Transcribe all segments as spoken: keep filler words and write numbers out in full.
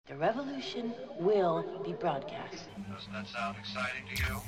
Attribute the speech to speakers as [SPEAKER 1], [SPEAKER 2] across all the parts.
[SPEAKER 1] The revolution will be broadcast.
[SPEAKER 2] Doesn't that sound exciting to you?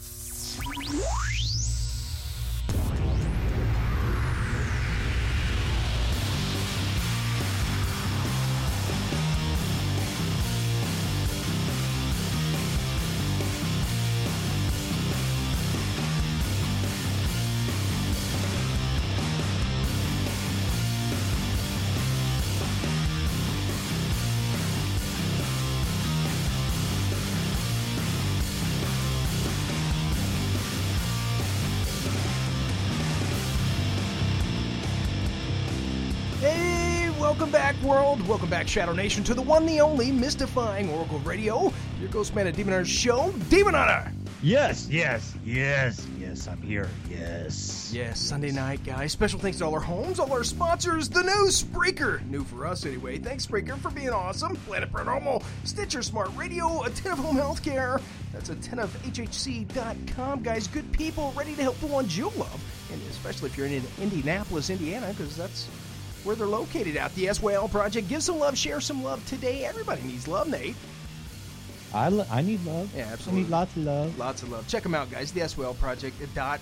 [SPEAKER 3] Welcome back, world. Welcome back, Shadow Nation, to the one, the only, mystifying Oracle Radio. Your Ghost Man and Demon Hunter show, Demon Hunter.
[SPEAKER 4] Yes, yes, yes, yes, I'm here. Yes.
[SPEAKER 3] Yes, Sunday night, guys. Special thanks to all our homes, all our sponsors, the new Spreaker. New for us, anyway. Thanks, Spreaker, for being awesome. Planet Paranormal, Stitcher Smart Radio, Attentive Home Healthcare. That's attentive H H C dot com, guys. Good people ready to help the ones you love. And especially if you're in Indianapolis, Indiana, because that's where they're located at. The S Y L Project. Give some love, share some love today. Everybody needs love, Nate.
[SPEAKER 4] I, lo- I need love.
[SPEAKER 3] Yeah, absolutely.
[SPEAKER 4] I need lots of love.
[SPEAKER 3] Lots of love. Check them out, guys. The S Y L Project dot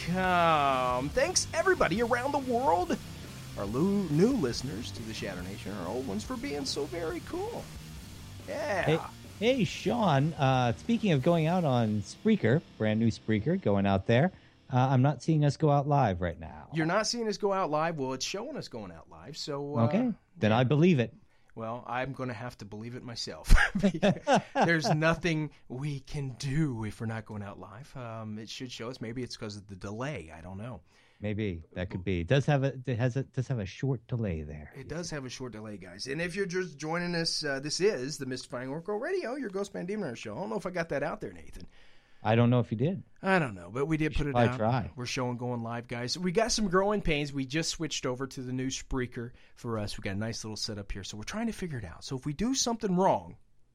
[SPEAKER 3] com. Thanks, everybody around the world. Our lo- new listeners to the Shadow Nation, our old ones, for being so very cool. Yeah.
[SPEAKER 4] Hey, hey Sean, uh, speaking of going out on Spreaker, brand new Spreaker, going out there, Uh, I'm not seeing us go out live right now.
[SPEAKER 3] You're not seeing us go out live? Well, it's showing us going out live, so... Uh,
[SPEAKER 4] okay, then I believe it.
[SPEAKER 3] Well, I'm going to have to believe it myself. There's nothing we can do if we're not going out live. Um, it should show us. Maybe it's because of the delay. I don't know.
[SPEAKER 4] Maybe that could be. It does have a it has a does have a short delay there.
[SPEAKER 3] It does have a short delay, guys. And if you're just joining us, uh, this is the Mystifying Oracle Radio, your Ghost Man Demon Hunter show. I don't know if I got that out there, Nathan.
[SPEAKER 4] I don't know if you did.
[SPEAKER 3] I don't know, but we did put it
[SPEAKER 4] I
[SPEAKER 3] out.
[SPEAKER 4] try.
[SPEAKER 3] We're showing going live, guys. We got some growing pains. We just switched over to the new Spreaker for us. We got a nice little setup here, so we're trying to figure it out. So if we do something wrong,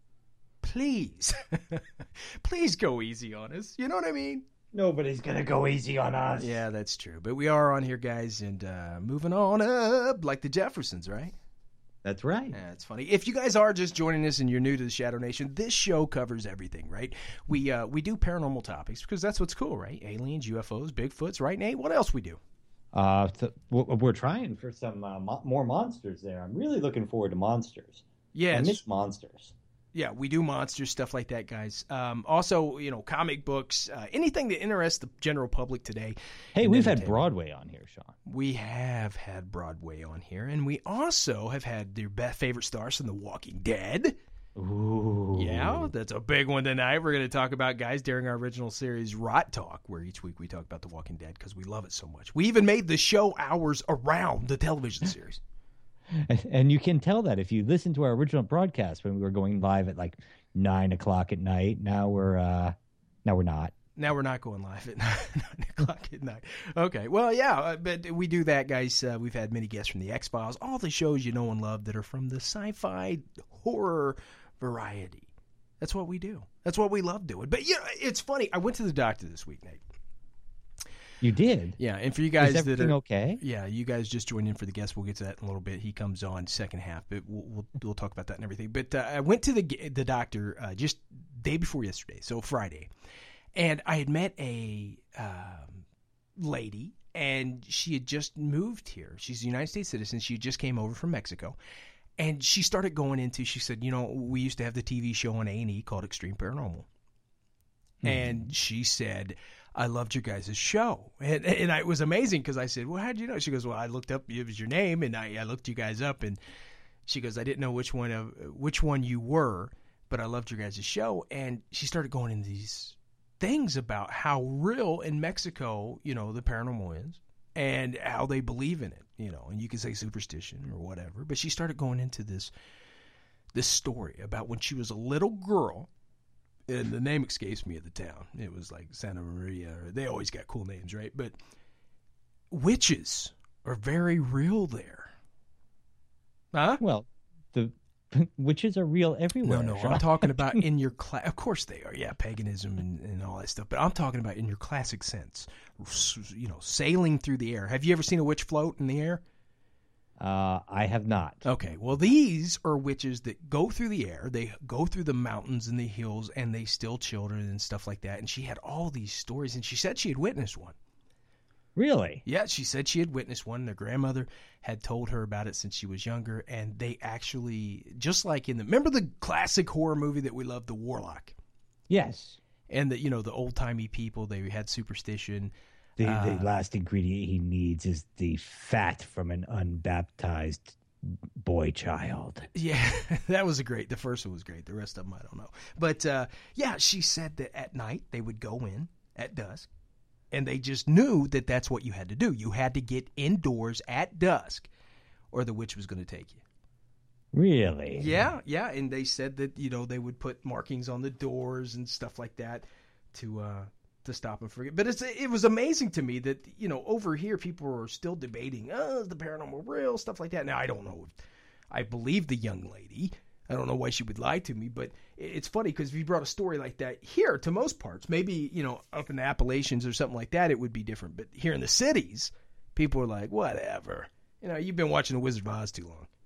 [SPEAKER 3] please, please go easy on us. You know what I mean?
[SPEAKER 4] Nobody's gonna go easy on us.
[SPEAKER 3] Yeah, that's true. But we are on here, guys, and uh, moving on up like the Jeffersons, right?
[SPEAKER 4] That's right.
[SPEAKER 3] Yeah, it's funny. If you guys are just joining us and you're new to the Shadow Nation, this show covers everything, right? We uh, we do paranormal topics because that's what's cool, right? Aliens, U F Os, Bigfoots, right, Nate? What else we do?
[SPEAKER 4] Uh, th- we're trying for some uh, mo- more monsters there. I'm really looking forward to monsters.
[SPEAKER 3] Yeah,
[SPEAKER 4] I miss monsters.
[SPEAKER 3] Yeah, we do monsters, stuff like that, guys. Um, also, you know, comic books, uh, anything that interests the general public today.
[SPEAKER 4] Hey, we've had Broadway on here, Sean.
[SPEAKER 3] We have had Broadway on here, and we also have had your best favorite stars from The Walking Dead.
[SPEAKER 4] Ooh.
[SPEAKER 3] Yeah, that's a big one tonight. We're going to talk about, guys, during our original series, Rot Talk, where each week we talk about The Walking Dead because we love it so much. We even made the show hours around the television series.
[SPEAKER 4] And you can tell that if you listen to our original broadcast when we were going live at like nine o'clock at night. Now we're uh, now we're not.
[SPEAKER 3] Now we're not going live at nine o'clock at night. Okay, well, yeah, but we do that, guys. Uh, we've had many guests from the X-Files, all the shows you know and love that are from the sci-fi horror variety. That's what we do. That's what we love doing. But yeah, it's funny. I went to the doctor this week, Nate.
[SPEAKER 4] You did?
[SPEAKER 3] Yeah, and for you guys
[SPEAKER 4] Is everything
[SPEAKER 3] that are
[SPEAKER 4] okay?
[SPEAKER 3] Yeah, you guys just joined in for the guest. We'll get to that in a little bit. He comes on second half, but we'll we'll, we'll talk about that and everything. But uh, I went to the the doctor uh, just day before yesterday, so Friday, and I had met a um, lady, and she had just moved here. She's a United States citizen. She just came over from Mexico, and she started going into. She said, you know, we used to have the T V show on A and E called Extreme Paranormal. And she said, I loved your guys' show. And and I, it was amazing because I said, well, how'd you know? She goes, well, I looked up, it was your name, and I, I looked you guys up. And she goes, I didn't know which one of which one you were, but I loved your guys' show. And she started going into these things about how real in Mexico, you know, the paranormal is and how they believe in it, you know, and you can say superstition or whatever. But she started going into this this story about when she was a little girl. And the name escapes me of the town. It was like Santa Maria. Or they always got cool names, right? But witches are very real there. Huh?
[SPEAKER 4] Well, the witches are real everywhere.
[SPEAKER 3] No, no.
[SPEAKER 4] Sean.
[SPEAKER 3] I'm talking about in your class. Of course they are. Yeah, paganism and, and all that stuff. But I'm talking about in your classic sense. You know, sailing through the air. Have you ever seen a witch float in the air?
[SPEAKER 4] Uh, I have not.
[SPEAKER 3] Okay, well, these are witches that go through the air. They go through the mountains and the hills, and they steal children and stuff like that. And she had all these stories, and she said she had witnessed one.
[SPEAKER 4] Really?
[SPEAKER 3] Yeah, she said she had witnessed one. Their grandmother had told her about it since she was younger, and they actually, just like in the, remember the classic horror movie that we love, The Warlock?
[SPEAKER 4] Yes.
[SPEAKER 3] And the, you know, the old-timey people, they had superstition.
[SPEAKER 4] The,
[SPEAKER 3] Uh,
[SPEAKER 4] the last ingredient he needs is the fat from an unbaptized boy child.
[SPEAKER 3] Yeah, that was a great. The first one was great. The rest of them, I don't know. But uh, yeah, she said that at night they would go in at dusk, and they just knew that that's what you had to do. You had to get indoors at dusk, or the witch was going to take you.
[SPEAKER 4] Really?
[SPEAKER 3] Yeah, yeah, and they said that, you know, they would put markings on the doors and stuff like that to uh, to stop and forget. But it's it was amazing to me that, you know, over here people are still debating, oh, is the paranormal real, stuff like that. Now, I don't know if I believe the young lady. I don't know why she would lie to me, but it's funny because if you brought a story like that here to most parts, maybe, you know, up in the Appalachians or something like that, it would be different. But here in the cities, people are like, whatever. You know, you've been watching The Wizard of Oz too long.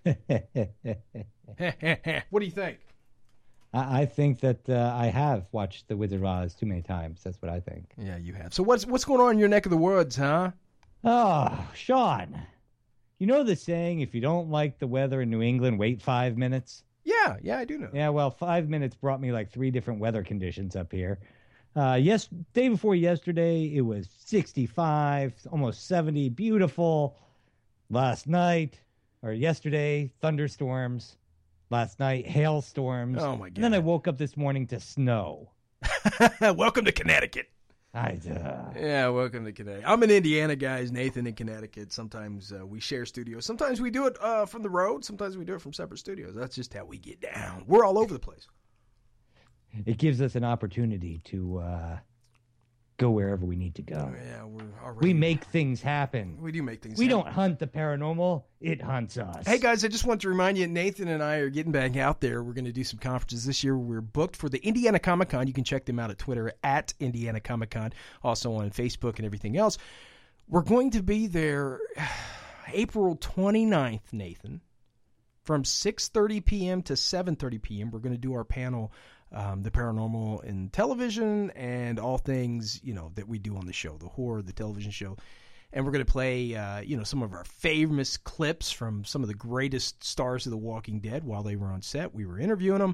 [SPEAKER 3] What do you think?
[SPEAKER 4] I I think that uh, I have watched The Wizard of Oz too many times. That's what I think.
[SPEAKER 3] Yeah, you have. So what's what's going on in your neck of the woods, huh?
[SPEAKER 4] Oh, Sean, you know the saying, if you don't like the weather in New England, wait five minutes?
[SPEAKER 3] Yeah, yeah, I do know.
[SPEAKER 4] Yeah, well, five minutes brought me like three different weather conditions up here. Uh, yes, day before yesterday, it was sixty-five, almost seventy, beautiful. Last night, or yesterday, thunderstorms. Last night, hailstorms.
[SPEAKER 3] Oh, my God.
[SPEAKER 4] And then I woke up this morning to snow.
[SPEAKER 3] Welcome to Connecticut.
[SPEAKER 4] I, uh...
[SPEAKER 3] Yeah, welcome to Connecticut. I'm in Indiana, guys. Nathan in Connecticut. Sometimes uh, we share studios. Sometimes we do it uh, from the road. Sometimes we do it from separate studios. That's just how we get down. We're all over the place.
[SPEAKER 4] It gives us an opportunity to uh, go wherever we need to go.
[SPEAKER 3] Oh, yeah, we're already...
[SPEAKER 4] We make things happen.
[SPEAKER 3] We do make things
[SPEAKER 4] we
[SPEAKER 3] happen.
[SPEAKER 4] don't hunt the paranormal. It hunts us.
[SPEAKER 3] Hey, guys, I just want to remind you, Nathan and I are getting back out there. We're going to do some conferences this year. We're booked for the Indiana Comic Con. You can check them out at Twitter, at Indiana Comic Con, also on Facebook and everything else. We're going to be there April twenty-ninth, Nathan, from six thirty p.m. to seven thirty p.m. We're going to do our panel, um, the paranormal in television and all things, you know, that we do on the show, the horror, the television show. And we're going to play, uh, you know, some of our famous clips from some of the greatest stars of The Walking Dead while they were on set. We were interviewing them.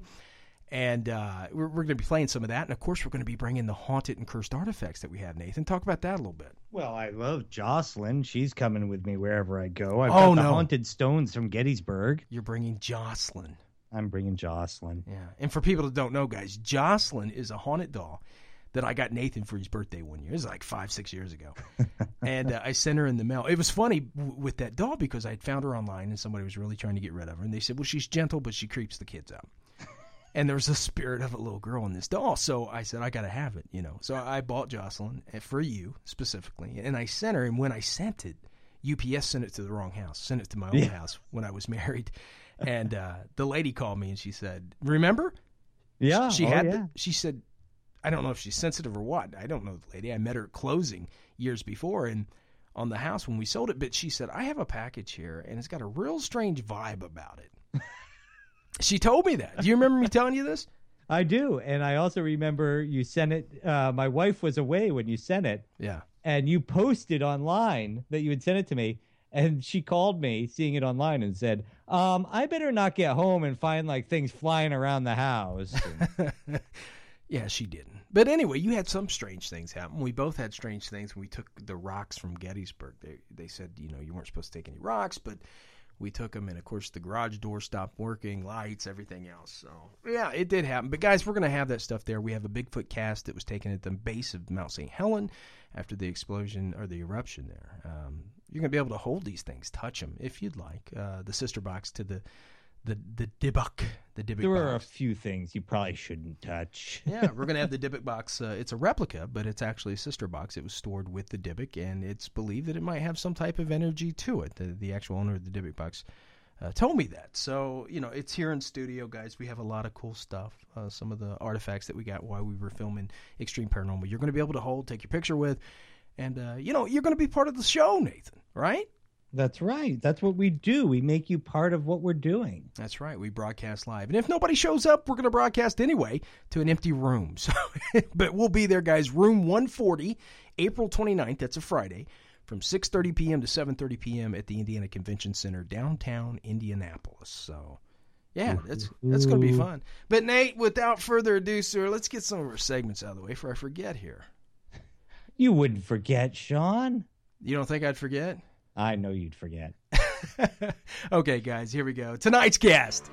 [SPEAKER 3] And uh, we're, we're going to be playing some of that. And, of course, we're going to be bringing the haunted and cursed artifacts that we have, Nathan. Talk about that a little bit.
[SPEAKER 4] Well, I love Jocelyn. She's coming with me wherever I go. I've
[SPEAKER 3] Oh,
[SPEAKER 4] got the
[SPEAKER 3] no.
[SPEAKER 4] haunted stones from Gettysburg.
[SPEAKER 3] You're bringing Jocelyn.
[SPEAKER 4] I'm bringing Jocelyn.
[SPEAKER 3] Yeah. And for people that don't know, guys, Jocelyn is a haunted doll that I got Nathan for his birthday one year. It was like five, six years ago. and uh, I sent her in the mail. It was funny w- with that doll because I had found her online and somebody was really trying to get rid of her. And they said, well, she's gentle, but she creeps the kids out. And there was a spirit of a little girl in this doll. So I said, I got to have it, you know. So I bought Jocelyn for you specifically. And I sent her. And when I sent it, U P S sent it to the wrong house, sent it to my own
[SPEAKER 4] Yeah.
[SPEAKER 3] house when I was married. And uh, the lady called me and she said, remember?
[SPEAKER 4] Yeah.
[SPEAKER 3] She
[SPEAKER 4] oh,
[SPEAKER 3] had.
[SPEAKER 4] yeah.
[SPEAKER 3] The, she said, I don't know if she's sensitive or what. I don't know the lady. I met her at closing years before and on the house when we sold it. But she said, I have a package here and it's got a real strange vibe about it. She told me that. Do you remember me telling you this?
[SPEAKER 4] I do. And I also remember you sent it. Uh, my wife was away when you sent it.
[SPEAKER 3] Yeah.
[SPEAKER 4] And you posted online that you had sent it to me. And she called me, seeing it online, and said, um, I better not get home and find like things flying around the house. And
[SPEAKER 3] Yeah, she didn't. But anyway, you had some strange things happen. We both had strange things when we took the rocks from Gettysburg. They they said, you know, you weren't supposed to take any rocks, but we took them, and of course the garage door stopped working, lights, everything else. So yeah, it did happen. But guys, we're going to have that stuff there. We have a Bigfoot cast that was taken at the base of Mount Saint Helen after the explosion or the eruption there. Um, you're going to be able to hold these things, touch them if you'd like. Uh, the sister box to the the the Dybbuk, the Dybbuk
[SPEAKER 4] there
[SPEAKER 3] box.
[SPEAKER 4] were a few things you probably shouldn't touch.
[SPEAKER 3] Yeah, we're going to have the Dybbuk box. Uh, it's a replica, but it's actually a sister box. It was stored with the Dybbuk, and it's believed that it might have some type of energy to it. The, the actual owner of the Dybbuk box uh, told me that. So, you know, it's here in studio, guys. We have a lot of cool stuff. Uh, some of the artifacts that we got while we were filming Extreme Paranormal, you're going to be able to hold, take your picture with, and, uh, you know, you're going to be part of the show, Nathan, right?
[SPEAKER 4] That's right. That's what we do. We make you part of what we're doing.
[SPEAKER 3] That's right. We broadcast live. And if nobody shows up, we're going to broadcast anyway to an empty room. So, but we'll be there, guys. Room one forty, April twenty-ninth. That's a Friday, from six thirty p.m. to seven thirty p.m. at the Indiana Convention Center, downtown Indianapolis. So, yeah, that's that's going to be fun. But, Nate, without further ado, sir, let's get some of our segments out of the way before I forget here.
[SPEAKER 4] You wouldn't forget, Sean.
[SPEAKER 3] You don't think I'd forget?
[SPEAKER 4] I know you'd forget.
[SPEAKER 3] Okay, guys, here we go. Tonight's guest.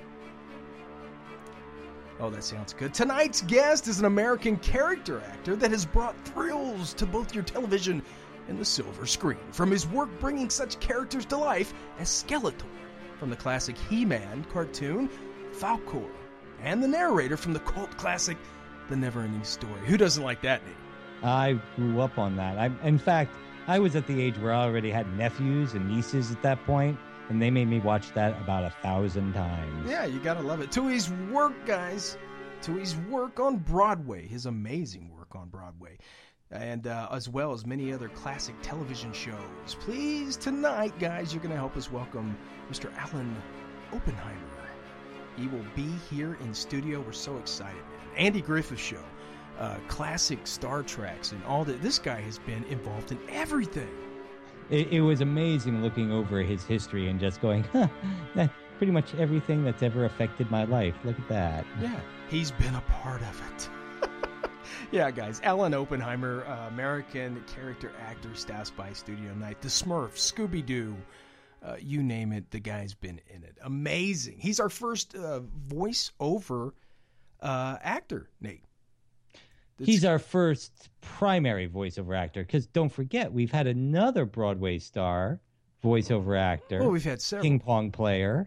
[SPEAKER 3] Oh, that sounds good. Tonight's guest is an American character actor that has brought thrills to both your television and the silver screen. From his work bringing such characters to life as Skeletor from the classic He-Man cartoon, Falkor, and the narrator from the cult classic The Never-Ending Story. Who doesn't like that name?
[SPEAKER 4] I grew up on that. I, in fact, I was at the age where I already had nephews and nieces at that point, and they made me watch that about a thousand times.
[SPEAKER 3] Yeah, you gotta love it. To his work, guys. To his work on Broadway. His amazing work on Broadway. And uh, as well as many other classic television shows. Please, tonight, guys, you're gonna help us welcome Mister Alan Oppenheimer. He will be here in studio. We're so excited, man. Andy Griffith Show. Uh, classic Star Treks and all that. This guy has been involved in everything.
[SPEAKER 4] It, it was amazing looking over his history and just going, huh, that pretty much everything that's ever affected my life. Look at that.
[SPEAKER 3] Yeah, he's been a part of it. Yeah, guys, Alan Oppenheimer, uh, American character actor, staffs by Studio Night, The Smurfs, Scooby-Doo, uh, you name it, the guy's been in it. Amazing. He's our first uh, voice-over uh, actor, Nate. That's...
[SPEAKER 4] He's our first primary voiceover actor, because don't forget, we've had another Broadway star, voiceover actor.
[SPEAKER 3] Oh, we've had several.
[SPEAKER 4] Ping pong player.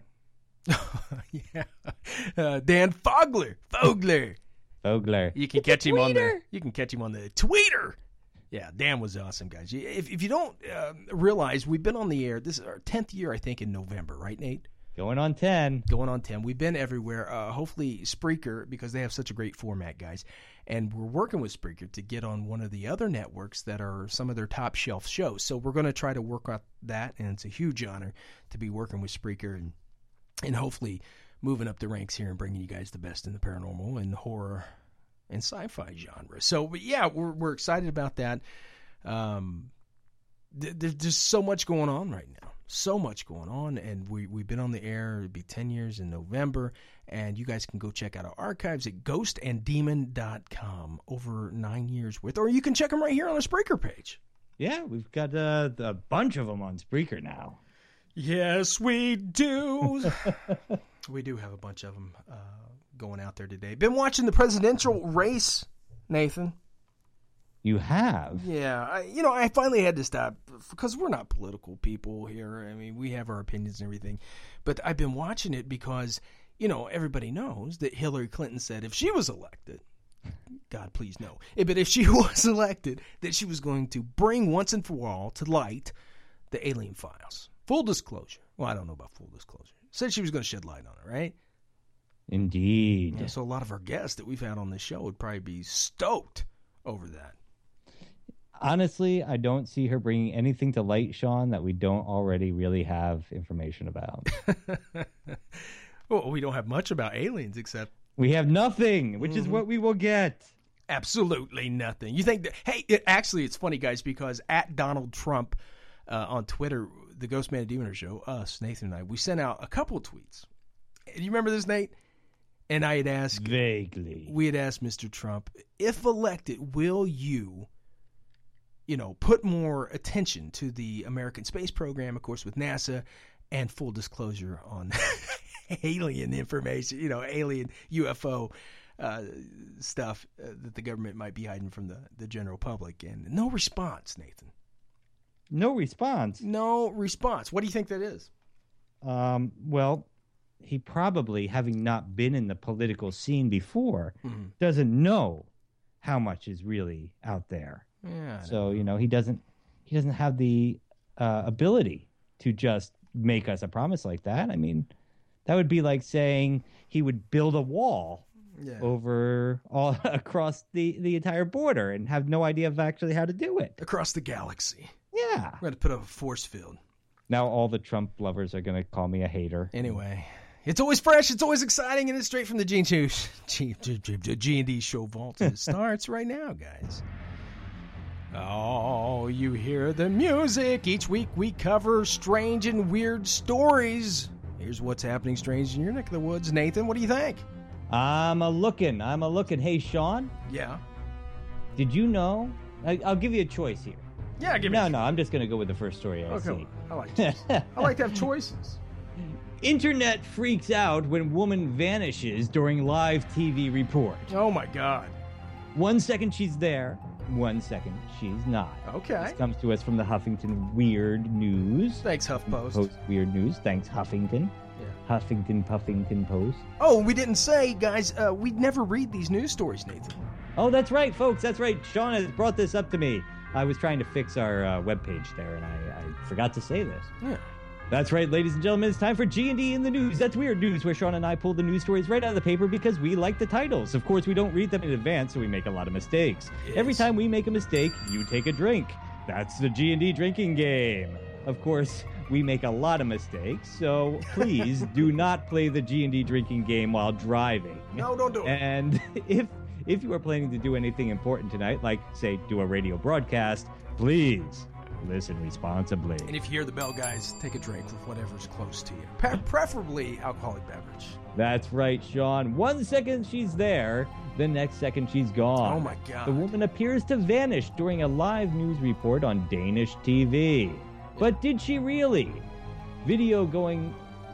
[SPEAKER 3] Yeah. Uh, Dan Fogler. Fogler.
[SPEAKER 4] Fogler.
[SPEAKER 3] You can catch him on the you can catch him on the tweeter. Yeah, Dan was awesome, guys. If if you don't uh, realize, we've been on the air. This is our tenth year, I think, in November, right, Nate?
[SPEAKER 4] Going on ten.
[SPEAKER 3] Going on ten. We've been everywhere. Uh, hopefully Spreaker, because they have such a great format, guys. And we're working with Spreaker to get on one of the other networks that are some of their top shelf shows. So we're going to try to work out that, and it's a huge honor to be working with Spreaker and and hopefully moving up the ranks here and bringing you guys the best in the paranormal and horror and sci-fi genre. So, but yeah, we're we're excited about that. Um, th- there's just so much going on right now. So much going on, and we, we've been on the air. It'll be ten years in November, and you guys can go check out our archives at ghost and demon dot com. Over nine years worth, or you can check them right here on our Spreaker page.
[SPEAKER 4] Yeah, we've got uh, a bunch of them on Spreaker now.
[SPEAKER 3] Yes, we do. We do have a bunch of them uh, going out there today. Been watching the presidential race, Nathan.
[SPEAKER 4] You have?
[SPEAKER 3] Yeah. I, you know, I finally had to stop because we're not political people here. I mean, we have our opinions and everything. But I've been watching it because, you know, everybody knows that Hillary Clinton said if she was elected, God, please no, but if she was elected, that she was going to bring once and for all to light the alien files. Full disclosure. Well, I don't know about full disclosure. Said she was going to shed light on it, right?
[SPEAKER 4] Indeed.
[SPEAKER 3] Yeah, so a lot of our guests that we've had on this show would probably be stoked over that.
[SPEAKER 4] Honestly, I don't see her bringing anything to light, Sean, that we don't already really have information about.
[SPEAKER 3] Well, we don't have much about aliens except...
[SPEAKER 4] We have nothing, which
[SPEAKER 3] mm-hmm.
[SPEAKER 4] is what we will get.
[SPEAKER 3] Absolutely nothing. You think that... Hey, it, actually, it's funny, guys, because at Donald Trump uh, on Twitter, the Ghost Man and Demoner Show, us, Nathan and I, we sent out a couple of tweets. Do you remember this, Nate? And I had asked...
[SPEAKER 4] Vaguely.
[SPEAKER 3] We had asked Mister Trump, if elected, will you... you know, put more attention to the American space program, of course, with NASA, and full disclosure on alien information, you know, alien U F O uh, stuff uh, that the government might be hiding from the, the general public. And no response, Nathan.
[SPEAKER 4] No response?
[SPEAKER 3] No response. What do you think that is?
[SPEAKER 4] Um, well, he probably, having not been in the political scene before, mm-hmm. doesn't know how much is really out there.
[SPEAKER 3] Yeah.
[SPEAKER 4] So, you know, he doesn't he doesn't have the uh, ability to just make us a promise like that. I mean, that would be like saying he would build a wall yeah. over all across the, the entire border and have no idea of actually how to do it.
[SPEAKER 3] Across the galaxy.
[SPEAKER 4] Yeah.
[SPEAKER 3] We're going to put up a force field.
[SPEAKER 4] Now all the Trump lovers are going to call me a hater.
[SPEAKER 3] Anyway, it's always fresh, it's always exciting, and it's straight from the G and D show vault. It starts right now, guys. Oh, you hear the music. Each week we cover strange and weird stories. Here's what's happening strange in your neck of the woods. Nathan, what do you think?
[SPEAKER 4] I'm a looking. I'm a looking. Hey, Sean,
[SPEAKER 3] Yeah.
[SPEAKER 4] did you know? I, I'll give you a choice here.
[SPEAKER 3] Yeah, give me
[SPEAKER 4] No,
[SPEAKER 3] a
[SPEAKER 4] no, I'm just going to go with the first story I
[SPEAKER 3] Okay,
[SPEAKER 4] see.
[SPEAKER 3] I like choices. I like to have choices.
[SPEAKER 4] Internet freaks out when woman vanishes during live T V report.
[SPEAKER 3] Oh, my God.
[SPEAKER 4] One second she's there, one second she's not.
[SPEAKER 3] Okay.
[SPEAKER 4] This comes to us from the Huffington Weird News.
[SPEAKER 3] Thanks, HuffPost.
[SPEAKER 4] Post Weird News. Thanks, Huffington.
[SPEAKER 3] Yeah.
[SPEAKER 4] Huffington Puffington Post.
[SPEAKER 3] Oh, we didn't say, guys, uh, we'd never read these news stories, Nathan.
[SPEAKER 4] Oh, that's right, folks. That's right. Sean has brought this up to me. I was trying to fix our uh, webpage there, and I, I forgot to say this.
[SPEAKER 3] Yeah.
[SPEAKER 4] That's right, ladies and gentlemen. It's time for G and D in the News. That's Weird News, where Sean and I pull the news stories right out of the paper because we like the titles. Of course, we don't read them in advance, so we make a lot of mistakes.
[SPEAKER 3] Yes.
[SPEAKER 4] Every time we make a mistake, you take a drink. That's the G and D drinking game. Of course, we make a lot of mistakes, so please do not play the G and D drinking game while driving.
[SPEAKER 3] No, don't do it.
[SPEAKER 4] And if if you are planning to do anything important tonight, like, say, do a radio broadcast, please listen responsibly.
[SPEAKER 3] And if you hear the bell, guys, take a drink with whatever's close to you. Pre- preferably alcoholic beverage.
[SPEAKER 4] That's right, Sean. One second she's there, the next second she's gone.
[SPEAKER 3] Oh, my God.
[SPEAKER 4] The woman appears to vanish during a live news report on Danish T V. But did she really? Video going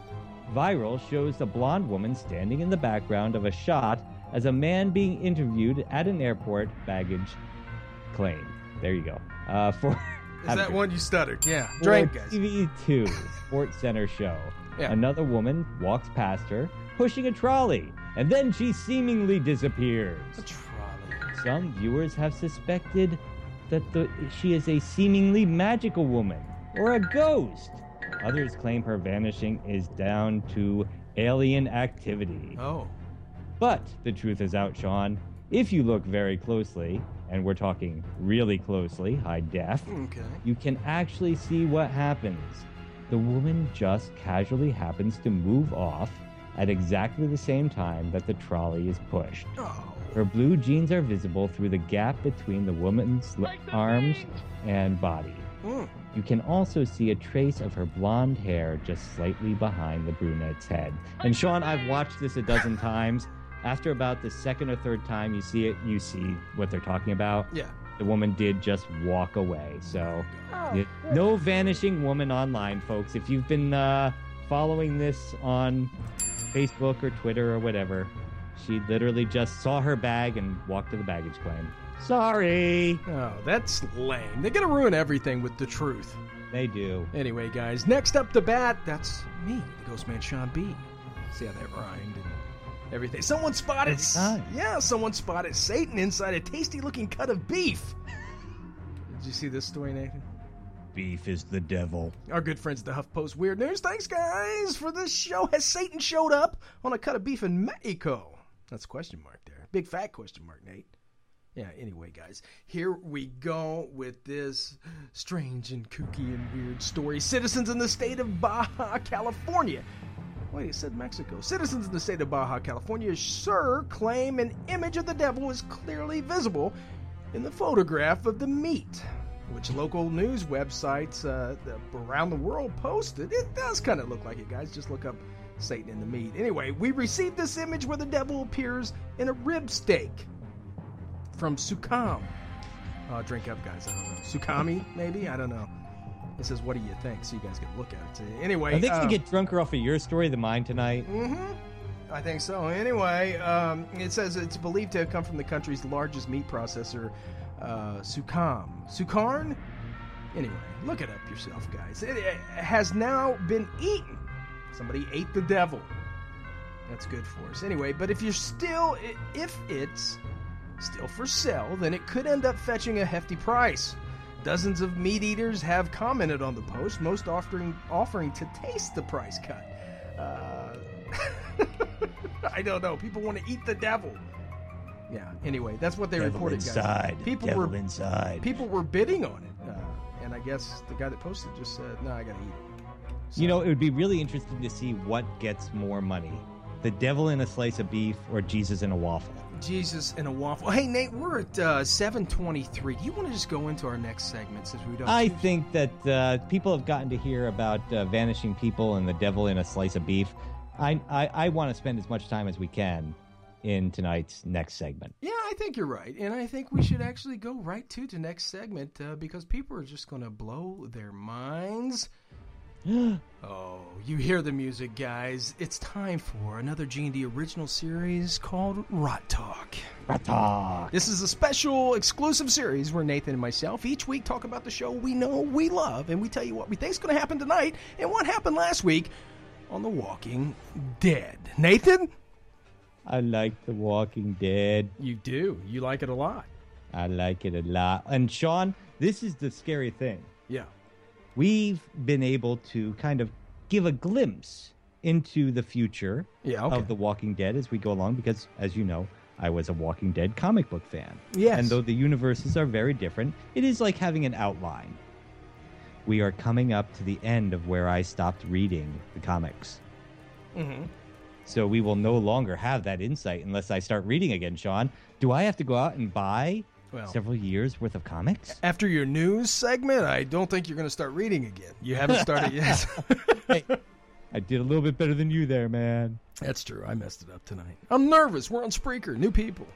[SPEAKER 4] viral shows the blonde woman standing in the background of a shot as a man being interviewed at an airport baggage claim. There you go. Uh, for
[SPEAKER 3] Is that one you stuttered? Yeah.
[SPEAKER 4] For
[SPEAKER 3] Drink, guys.
[SPEAKER 4] T V two Sports Center show.
[SPEAKER 3] Yeah.
[SPEAKER 4] Another woman walks past her, pushing a trolley, and then she seemingly disappears.
[SPEAKER 3] A trolley.
[SPEAKER 4] Some viewers have suspected that the, she is a seemingly magical woman or a ghost. Others claim her vanishing is down to alien activity.
[SPEAKER 3] Oh.
[SPEAKER 4] But the truth is out, Sean. If you look very closely, and we're talking really closely, high def,
[SPEAKER 3] Okay.
[SPEAKER 4] you can actually see what happens. The woman just casually happens to move off at exactly the same time that the trolley is pushed.
[SPEAKER 3] Oh.
[SPEAKER 4] Her blue jeans are visible through the gap between the woman's le- arms and body.
[SPEAKER 3] Mm.
[SPEAKER 4] You can also see a trace of her blonde hair just slightly behind the brunette's head. And Sean, I've watched this a dozen times. After about the second or third time you see it, you see what they're talking about.
[SPEAKER 3] Yeah.
[SPEAKER 4] The woman did just walk away. So, yeah, no vanishing woman online, folks. If you've been uh, following this on Facebook or Twitter or whatever, she literally just saw her bag and walked to the baggage claim. Sorry.
[SPEAKER 3] Oh, that's lame. They're going to ruin everything with the truth.
[SPEAKER 4] They do.
[SPEAKER 3] Anyway, guys, next up to bat, that's me, the Ghost Man Sean B. See how that rhymed and everything. Someone spotted,
[SPEAKER 4] It's time.
[SPEAKER 3] yeah, someone spotted Satan inside a tasty-looking cut of beef. Did you see this story, Nathan?
[SPEAKER 4] Beef is the devil.
[SPEAKER 3] Our good friends at the HuffPost Weird News. Thanks, guys, for this show. Has Satan showed up on a cut of beef in Mexico? That's a question mark there. Big fat question mark, Nate. Yeah, anyway, guys, here we go with this strange and kooky and weird story. Citizens in the state of Baja California. Wait, it said Mexico. Citizens in the state of Baja California, sir, claim an image of the devil is clearly visible in the photograph of the meat, which local news websites uh, around the world posted. It does kind of look like it, guys. Just look up Satan in the meat. Anyway, we received this image where the devil appears in a rib steak from Sukam. Uh, drink up, guys. I don't know. Sukami, maybe? I don't know. It says, what do you think? So you guys can look at it. Anyway.
[SPEAKER 4] I think
[SPEAKER 3] um,
[SPEAKER 4] you get drunker off of your story than mine tonight.
[SPEAKER 3] Mm-hmm. I think so. Anyway, um, it says it's believed to have come from the country's largest meat processor, uh, Sukam. Sukarn? Anyway, look it up yourself, guys. It, it has now been eaten. Somebody ate the devil. That's good for us. Anyway, but if you're still, if it's still for sale, then it could end up fetching a hefty price. Dozens of meat eaters have commented on the post, most offering offering to taste the price cut. Uh, I don't know. People want to eat the devil. Yeah. Anyway, that's what they
[SPEAKER 4] Devil
[SPEAKER 3] reported,
[SPEAKER 4] inside.
[SPEAKER 3] guys. People
[SPEAKER 4] Devil
[SPEAKER 3] were
[SPEAKER 4] inside.
[SPEAKER 3] people were bidding on it, uh, and I guess the guy that posted just said, "No, I gotta eat it."
[SPEAKER 4] You know, it would be really interesting to see what gets more money. The devil in a slice of beef or Jesus in a waffle.
[SPEAKER 3] Jesus in a waffle. Hey, Nate, we're at uh, seven twenty-three. Do you want to just go into our next segment since we don't...
[SPEAKER 4] I
[SPEAKER 3] choose?
[SPEAKER 4] think that uh, people have gotten to hear about uh, vanishing people and the devil in a slice of beef. I, I, I want to spend as much time as we can in tonight's next segment.
[SPEAKER 3] Yeah, I think you're right. And I think we should actually go right to the next segment uh, because people are just going to blow their minds. Oh, you hear the music, guys. It's time for another G and D original series called Rot Talk.
[SPEAKER 4] Rot Talk.
[SPEAKER 3] This is a special exclusive series where Nathan and myself each week talk about the show we know, we love, and we tell you what we think is going to happen tonight and what happened last week on The Walking Dead. Nathan?
[SPEAKER 4] I like The Walking Dead.
[SPEAKER 3] You do. You like it a lot.
[SPEAKER 4] I like it a lot. And Sean, this is the scary thing.
[SPEAKER 3] Yeah.
[SPEAKER 4] We've been able to kind of give a glimpse into the future
[SPEAKER 3] yeah, okay.
[SPEAKER 4] of The Walking Dead as we go along because, as you know, I was a Walking Dead comic book fan.
[SPEAKER 3] Yes.
[SPEAKER 4] And though the universes are very different, it is like having an outline. We are coming up to the end of where I stopped reading the comics.
[SPEAKER 3] Mm-hmm.
[SPEAKER 4] So we will no longer have that insight unless I start reading again, Sean. Do I have to go out and buy well, several years worth of comics?
[SPEAKER 3] After your news segment, I don't think you're going to start reading again. You haven't started yet.
[SPEAKER 4] Hey, I did a little bit better than you there, man.
[SPEAKER 3] That's true. I messed it up tonight. I'm nervous. We're on Spreaker. New people.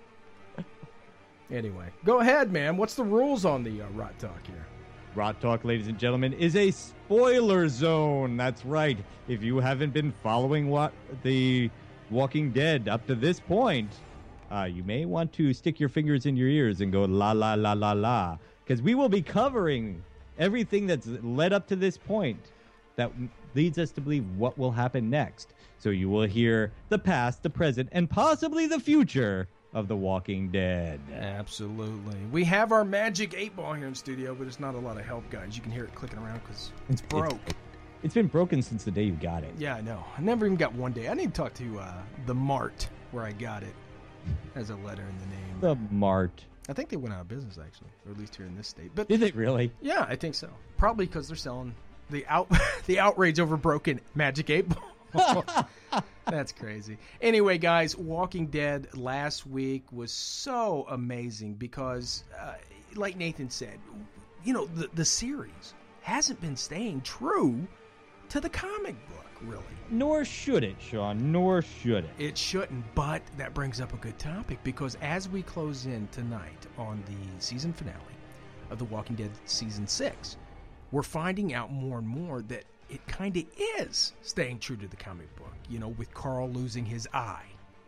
[SPEAKER 3] Anyway, go ahead, man. What's the rules on the uh, Rot Talk here?
[SPEAKER 4] Rot Talk, ladies and gentlemen, is a spoiler zone. That's right. If you haven't been following what the Walking Dead up to this point, uh, you may want to stick your fingers in your ears and go la la la la la, because we will be covering everything that's led up to this point that leads us to believe what will happen next. So you will hear the past, the present, and possibly the future of The Walking Dead.
[SPEAKER 3] Absolutely. We have our magic eight ball here in studio, but it's not a lot of help, guys. You can hear it clicking around because it's broke.
[SPEAKER 4] It's, it's been broken since the day you got it.
[SPEAKER 3] Yeah, I know. I never even got one day. I need to talk to uh, the Mart where I got it. Has a letter in the name.
[SPEAKER 4] The Mart.
[SPEAKER 3] I think they went out of business, actually, or at least here in this state. But
[SPEAKER 4] did they really?
[SPEAKER 3] Yeah, I think so. Probably because they're selling the out the outrage over broken magic eight ball. That's crazy. Anyway, guys, Walking Dead last week was so amazing because, uh, like Nathan said, you know, the, the series hasn't been staying true to the comic book, really.
[SPEAKER 4] Nor should it, Sean. Nor should it.
[SPEAKER 3] It shouldn't, but that brings up a good topic because as we close in tonight on the season finale of The Walking Dead Season six, we're finding out more and more that it kind of is staying true to the comic book, you know, with Carl losing his eye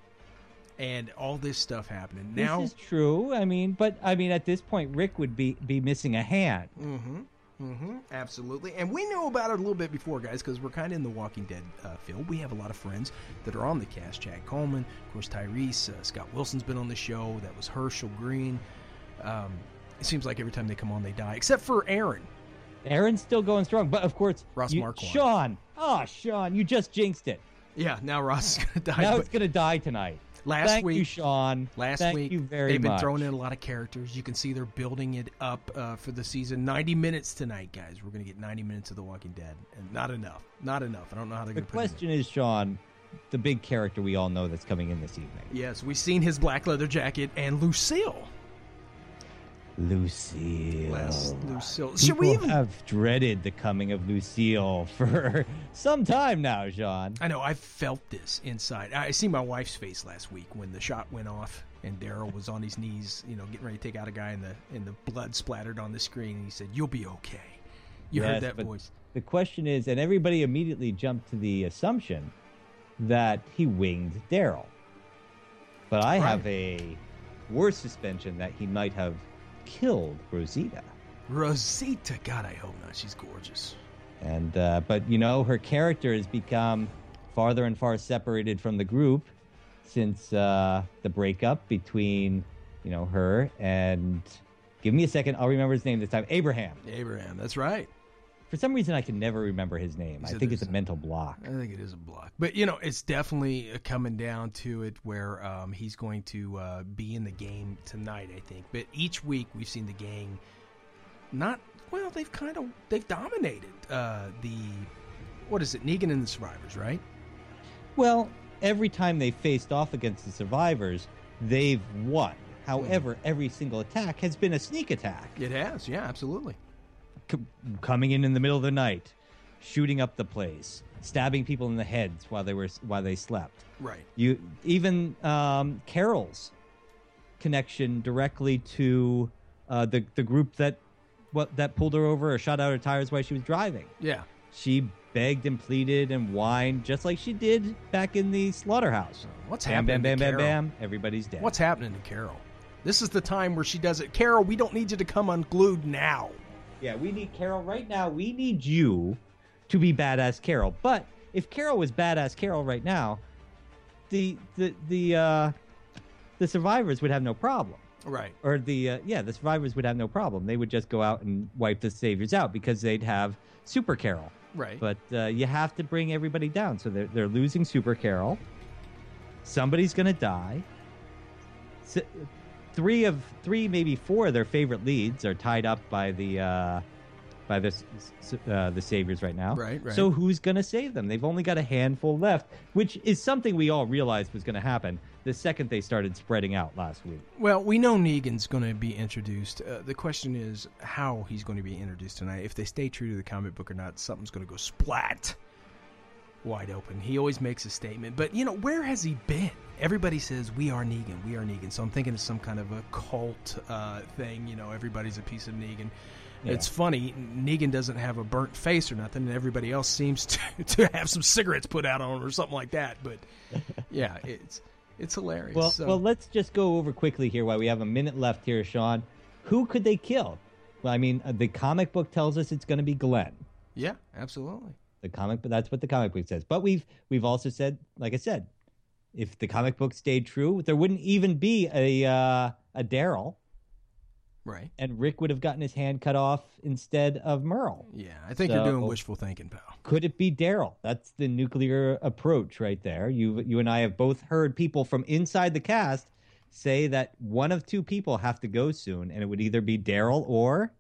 [SPEAKER 3] and all this stuff happening. Now,
[SPEAKER 4] this is true. I mean, but I mean, at this point, Rick would be, be missing a hand.
[SPEAKER 3] Mm-hmm. Mm-hmm. Absolutely. And we knew about it a little bit before, guys, because we're kind of in the Walking Dead uh, field. We have a lot of friends that are on the cast. Chad Coleman, of course, Tyrese, uh, Scott Wilson's been on the show. That was Herschel Green. Um, it seems like every time they come on, they die, except for Aaron.
[SPEAKER 4] Aaron's still going strong, but of course,
[SPEAKER 3] Ross
[SPEAKER 4] you,
[SPEAKER 3] Marquand.
[SPEAKER 4] Sean. Oh, Sean, you just jinxed it.
[SPEAKER 3] Yeah, now Ross is going to die.
[SPEAKER 4] Now
[SPEAKER 3] but
[SPEAKER 4] it's going to die tonight.
[SPEAKER 3] Last
[SPEAKER 4] Thank
[SPEAKER 3] week,
[SPEAKER 4] you, Sean.
[SPEAKER 3] Last
[SPEAKER 4] Thank
[SPEAKER 3] week,
[SPEAKER 4] you very
[SPEAKER 3] they've been
[SPEAKER 4] much.
[SPEAKER 3] throwing in a lot of characters. You can see they're building it up uh, for the season. ninety minutes tonight, guys. We're going to get ninety minutes of The Walking Dead, and not enough. Not enough. I don't know how they're
[SPEAKER 4] The
[SPEAKER 3] going to put it in.
[SPEAKER 4] question is, Sean, the big character we all know that's coming in this evening.
[SPEAKER 3] Yes, we've seen his black leather jacket and Lucille.
[SPEAKER 4] Lucille.
[SPEAKER 3] Last Lucille.
[SPEAKER 4] People
[SPEAKER 3] Should we even
[SPEAKER 4] have dreaded the coming of Lucille for some time now, Sean.
[SPEAKER 3] I know, I've felt this inside. I see my wife's face last week when the shot went off and Daryl was on his knees, you know, getting ready to take out a guy and the and the blood splattered on the screen and he said, "You'll be okay." You
[SPEAKER 4] Yes,
[SPEAKER 3] heard that
[SPEAKER 4] but
[SPEAKER 3] voice.
[SPEAKER 4] The question is, and everybody immediately jumped to the assumption that he winged Daryl. But I
[SPEAKER 3] Right.
[SPEAKER 4] have a worse suspension that he might have killed Rosita.
[SPEAKER 3] Rosita, God, I hope not. She's gorgeous.
[SPEAKER 4] And uh, but you know, her character has become farther and far separated from the group since uh, the breakup between, you know, her and, give me a second, I'll remember his name this time, Abraham.
[SPEAKER 3] Abraham, that's right.
[SPEAKER 4] For some reason, I can never remember his name.
[SPEAKER 3] He
[SPEAKER 4] I
[SPEAKER 3] said
[SPEAKER 4] think it's a
[SPEAKER 3] there's-
[SPEAKER 4] mental block.
[SPEAKER 3] I think it is a block. But, you know, it's definitely coming down to it where um, he's going to uh, be in the game tonight, I think. But each week we've seen the gang not, well, they've kind of, they've dominated uh, the what is it, Negan and the Survivors, right?
[SPEAKER 4] Well, every time they faced off against the Survivors, they've won. However, every single attack has been a sneak attack.
[SPEAKER 3] It has, yeah, absolutely.
[SPEAKER 4] C- coming in in the middle of the night, shooting up the place, stabbing people in the heads while they were while they slept.
[SPEAKER 3] Right.
[SPEAKER 4] You even um, Carol's connection directly to uh, the the group that what that pulled her over or shot out her tires while she was driving.
[SPEAKER 3] Yeah.
[SPEAKER 4] She begged and pleaded and whined just like she did back in the slaughterhouse.
[SPEAKER 3] What's
[SPEAKER 4] bam,
[SPEAKER 3] happening
[SPEAKER 4] bam,
[SPEAKER 3] to
[SPEAKER 4] bam, bam,
[SPEAKER 3] Carol?
[SPEAKER 4] bam. Everybody's dead.
[SPEAKER 3] What's happening to Carol? This is the time where she does it. Carol, we don't need you to come unglued now.
[SPEAKER 4] Yeah, we need Carol right now. We need you to be badass Carol. But if Carol was badass Carol right now, the the the uh, the survivors would have no problem.
[SPEAKER 3] Right.
[SPEAKER 4] Or the uh, yeah, the survivors would have no problem. They would just go out and wipe the saviors out because they'd have Super Carol.
[SPEAKER 3] Right.
[SPEAKER 4] But uh, you have to bring everybody down. So they're they're losing Super Carol. Somebody's gonna die. S- Three of three, maybe four of their favorite leads are tied up by the uh, by the uh, the saviors right now.
[SPEAKER 3] Right, right.
[SPEAKER 4] So who's going to save them? They've only got a handful left, which is something we all realized was going to happen the second they started spreading out last week.
[SPEAKER 3] Well, we know Negan's going to be introduced. Uh, the question is how he's going to be introduced tonight. If they stay true to the comic book or not, something's going to go splat wide open. He always makes a statement. But, you know, where has he been? Everybody says, we are Negan, we are Negan. So I'm thinking it's some kind of a cult uh, thing. You know, everybody's a piece of Negan. Yeah. It's funny, Negan doesn't have a burnt face or nothing, and everybody else seems to, to have some cigarettes put out on him or something like that. But, yeah, it's it's hilarious.
[SPEAKER 4] Well,
[SPEAKER 3] so.
[SPEAKER 4] well, let's just go over quickly here while we have a minute left here, Sean. Who could they kill? Well, I mean, uh, the comic book tells us it's going to be Glenn.
[SPEAKER 3] Yeah, absolutely.
[SPEAKER 4] The comic, but that's what the comic book says. But we've we've also said, like I said, if the comic book stayed true, there wouldn't even be a uh, a Daryl,
[SPEAKER 3] right?
[SPEAKER 4] And Rick would have gotten his hand cut off instead of Merle.
[SPEAKER 3] Yeah, I think
[SPEAKER 4] so,
[SPEAKER 3] you're doing wishful thinking, pal.
[SPEAKER 4] Could it be Daryl? That's the nuclear approach right there. You you and I have both heard people from inside the cast say that one of two people have to go soon, and it would either be Daryl or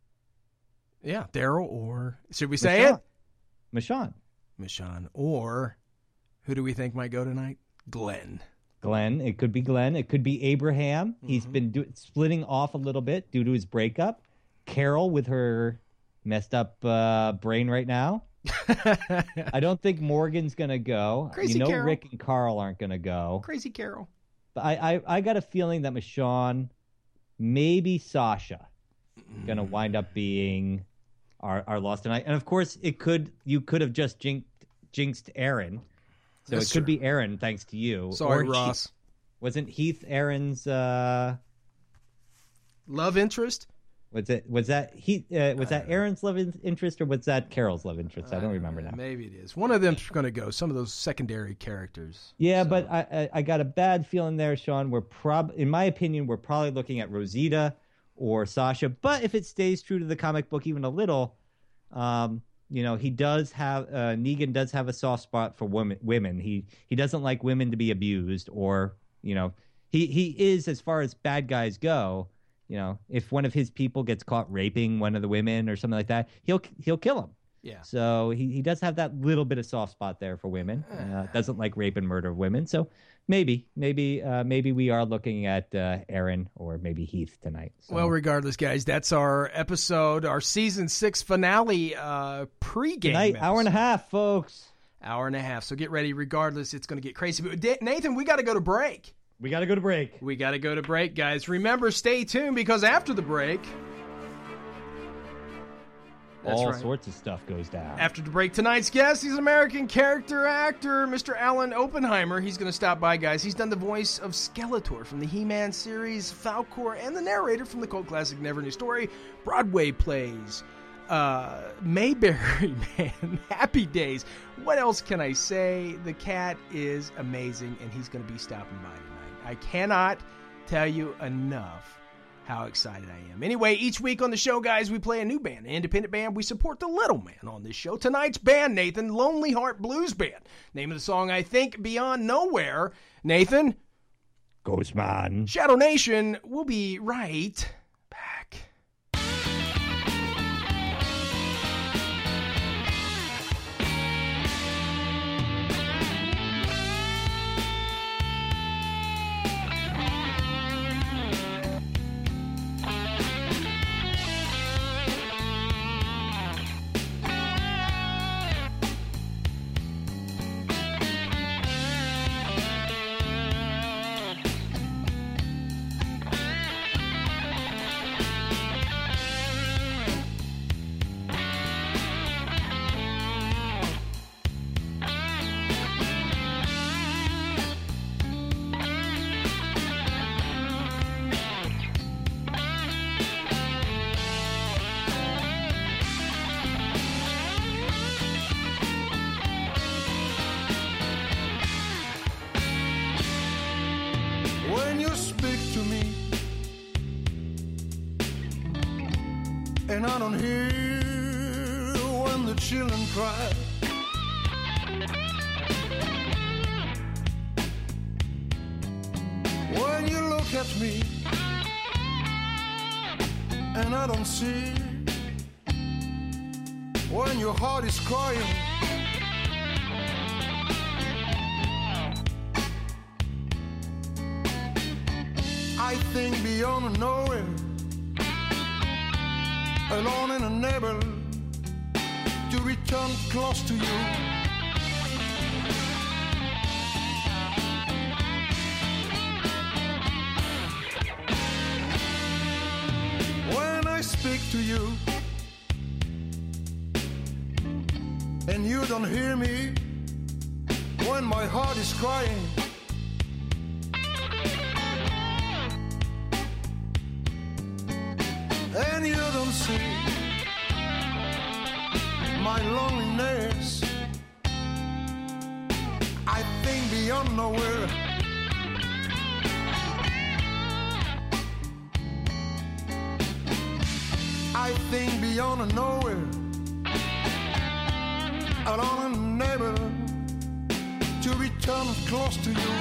[SPEAKER 3] yeah, Daryl or should we say
[SPEAKER 4] Michonne.
[SPEAKER 3] it?
[SPEAKER 4] Michonne.
[SPEAKER 3] Michonne. Or who do we think might go tonight? Glenn.
[SPEAKER 4] Glenn. It could be Glenn. It could be Abraham.
[SPEAKER 3] Mm-hmm.
[SPEAKER 4] He's been do- splitting off a little bit due to his breakup. Carol with her messed up uh, brain right now. I don't think Morgan's going to go.
[SPEAKER 3] Crazy
[SPEAKER 4] you know
[SPEAKER 3] Carol.
[SPEAKER 4] Rick and Carl aren't going to go.
[SPEAKER 3] Crazy Carol.
[SPEAKER 4] But I, I, I got a feeling that Michonne, maybe Sasha, mm. going to wind up being... Are, are lost tonight, and of course, it could you could have just jinxed, jinxed Aaron, so
[SPEAKER 3] That's
[SPEAKER 4] it could
[SPEAKER 3] true.
[SPEAKER 4] be Aaron thanks to you.
[SPEAKER 3] Sorry,
[SPEAKER 4] Or
[SPEAKER 3] Ross.
[SPEAKER 4] Heath. Wasn't Heath Aaron's? Uh,
[SPEAKER 3] love interest?
[SPEAKER 4] was it? Was that Heath? Uh, was that Aaron's love in- interest, or was that Carol's love interest? I don't remember now.
[SPEAKER 3] Maybe it is. One of them's going to go. Some of those secondary characters.
[SPEAKER 4] Yeah,
[SPEAKER 3] so.
[SPEAKER 4] but I, I I got a bad feeling there, Sean. We're prob, in my opinion, we're probably looking at Rosita or Sasha. But if it stays true to the comic book even a little, um, you know, he does have uh, Negan does have a soft spot for women. Women. He he doesn't like women to be abused, or you know, he he is, as far as bad guys go. You know, if one of his people gets caught raping one of the women or something like that, he'll he'll kill him.
[SPEAKER 3] Yeah.
[SPEAKER 4] So he, he does have that little bit of soft spot there for women. Uh, doesn't like rape and murder of women. So maybe, maybe, uh, maybe we are looking at uh, Aaron or maybe Heath tonight. So.
[SPEAKER 3] Well, regardless, guys, that's our episode, our season six finale uh, pregame.
[SPEAKER 4] Tonight,
[SPEAKER 3] episode.
[SPEAKER 4] hour and a half, folks.
[SPEAKER 3] Hour and a half. So get ready. Regardless, it's going to get crazy. But Da- Nathan, we got to go to break.
[SPEAKER 4] We got to go to break.
[SPEAKER 3] We got to go to break, guys. Remember, stay tuned because after the break. That's
[SPEAKER 4] all
[SPEAKER 3] right.
[SPEAKER 4] sorts of stuff goes down.
[SPEAKER 3] After the break, tonight's guest, he's an American character actor, Mister Alan Oppenheimer. He's going to stop by, guys. He's done the voice of Skeletor from the He-Man series, Falcor, and the narrator from the cult classic Never New Story, Broadway plays, uh, Mayberry Man, Happy Days. What else can I say? The cat is amazing, and he's going to be stopping by tonight. I cannot tell you enough how excited I am. Anyway, each week on the show, guys, we play a new band, an independent band. We support the little man on this show. Tonight's band, Nathan, Lonely Heart Blues Band. Name of the song, I Think Beyond Nowhere. Nathan?
[SPEAKER 4] Ghostman.
[SPEAKER 3] Shadow Nation. We'll be right back.
[SPEAKER 5] and I don't hear when the children cry. When you look at me and I don't see, when your heart is crying, I think beyond nowhere, alone and unable to return close to you. When I speak to you and you don't hear me, when my heart is crying, and you don't see my loneliness, I think beyond nowhere. I think beyond nowhere, alone and never to return close to you.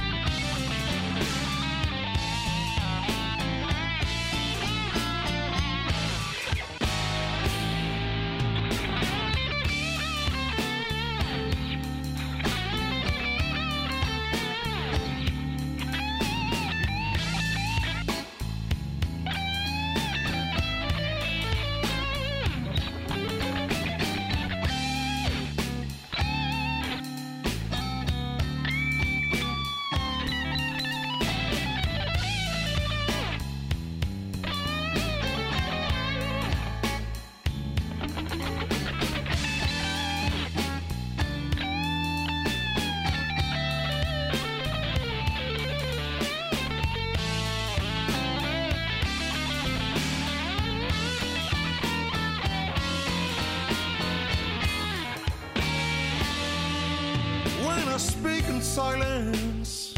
[SPEAKER 5] Speak in silence,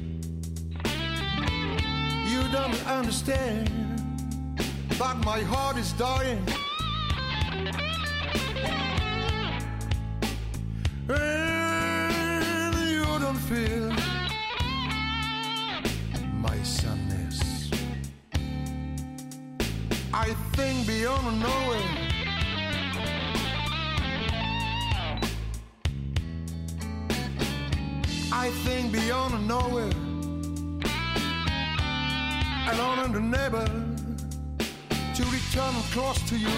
[SPEAKER 5] you don't understand that my heart is dying, and you don't feel my sadness. I think beyond nowhere, I think beyond nowhere, alone and unable to return close to you.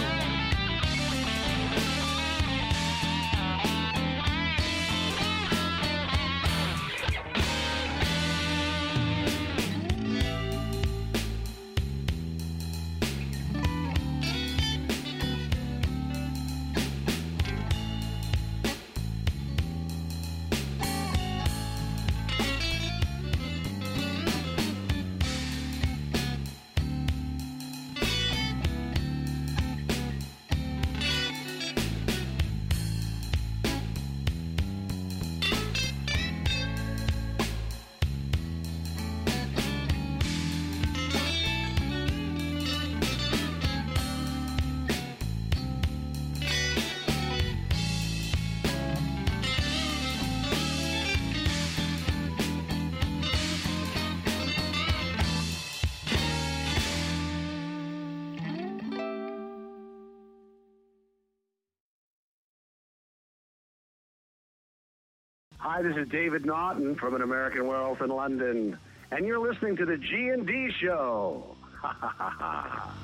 [SPEAKER 6] Hi, this is David Naughton from An American Werewolf in London, and you're listening to the G and D Show. Ha ha ha ha.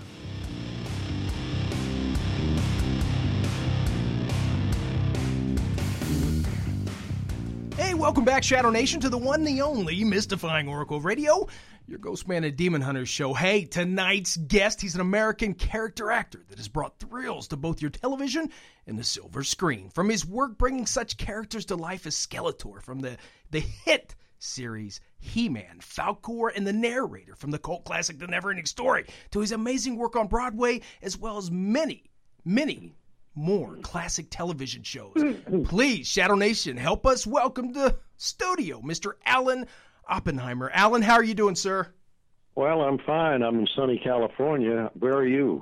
[SPEAKER 3] Hey, welcome back, Shadow Nation, to the one, the only Mystifying Oracle Radio, your Ghostman and Demon Hunters show. Hey, tonight's guest, he's an American character actor that has brought thrills to both your television and the silver screen. From his work bringing such characters to life as Skeletor from the, the hit series He-Man, Falkor, and the narrator from the cult classic The Neverending Story, to his amazing work on Broadway, as well as many, many more classic television shows. Please, Shadow Nation, help us welcome to the studio, Mister Alan Oppenheimer. Alan, how are you doing, sir?
[SPEAKER 7] Well, I'm fine. I'm in sunny California. Where are you?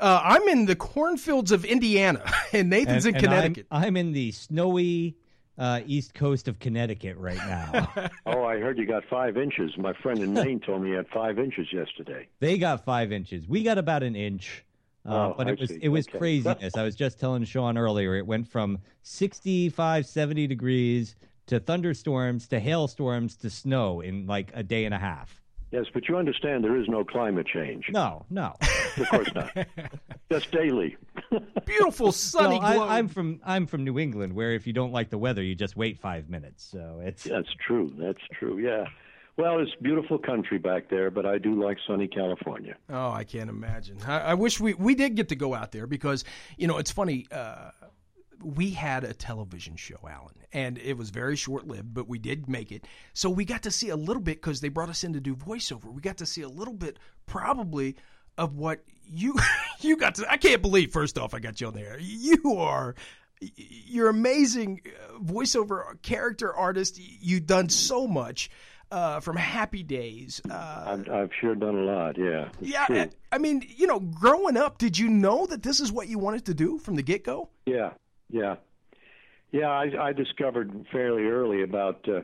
[SPEAKER 3] Uh, I'm in the cornfields of Indiana, and Nathan's
[SPEAKER 4] And-
[SPEAKER 3] in
[SPEAKER 4] and I'm-
[SPEAKER 3] Connecticut.
[SPEAKER 4] I'm in the snowy uh, east coast of Connecticut right now.
[SPEAKER 7] Oh, I heard you got five inches. My friend in Maine told me you had five inches yesterday.
[SPEAKER 4] They got five inches. We got about an inch. Uh,
[SPEAKER 7] Oh,
[SPEAKER 4] but it
[SPEAKER 7] I
[SPEAKER 4] was
[SPEAKER 7] see.
[SPEAKER 4] it was
[SPEAKER 7] Okay.
[SPEAKER 4] craziness. I was just telling Sean earlier. It went from sixty-five, seventy degrees to thunderstorms to hailstorms to snow in like a day and a half.
[SPEAKER 7] Yes, but you understand there is no climate change.
[SPEAKER 4] No, no.
[SPEAKER 7] Of course not. Just daily.
[SPEAKER 3] Beautiful sunny
[SPEAKER 4] Well,
[SPEAKER 3] globe.
[SPEAKER 4] I, I'm from I'm from New England, where if you don't like the weather, you just wait five minutes. So it's
[SPEAKER 7] That's true. That's true. Yeah. Well, it's beautiful country back there, but I do like sunny California.
[SPEAKER 3] Oh, I can't imagine. I, I wish we, we did get to go out there because, you know, it's funny. Uh, we had a television show, Alan, and it was very short-lived, but we did make it. So we got to see a little bit because they brought us in to do voiceover. We got to see a little bit probably of what you you got to – I can't believe, first off, I got you on there. You are – you're amazing voiceover character artist. You've done so much. Uh, from Happy Days. Uh,
[SPEAKER 7] I've, I've sure done a lot, yeah. It's
[SPEAKER 3] yeah,
[SPEAKER 7] true.
[SPEAKER 3] I mean, you know, growing up, did you know that this is what you wanted to do from the get-go?
[SPEAKER 7] Yeah, yeah. Yeah, I, I discovered fairly early about, uh,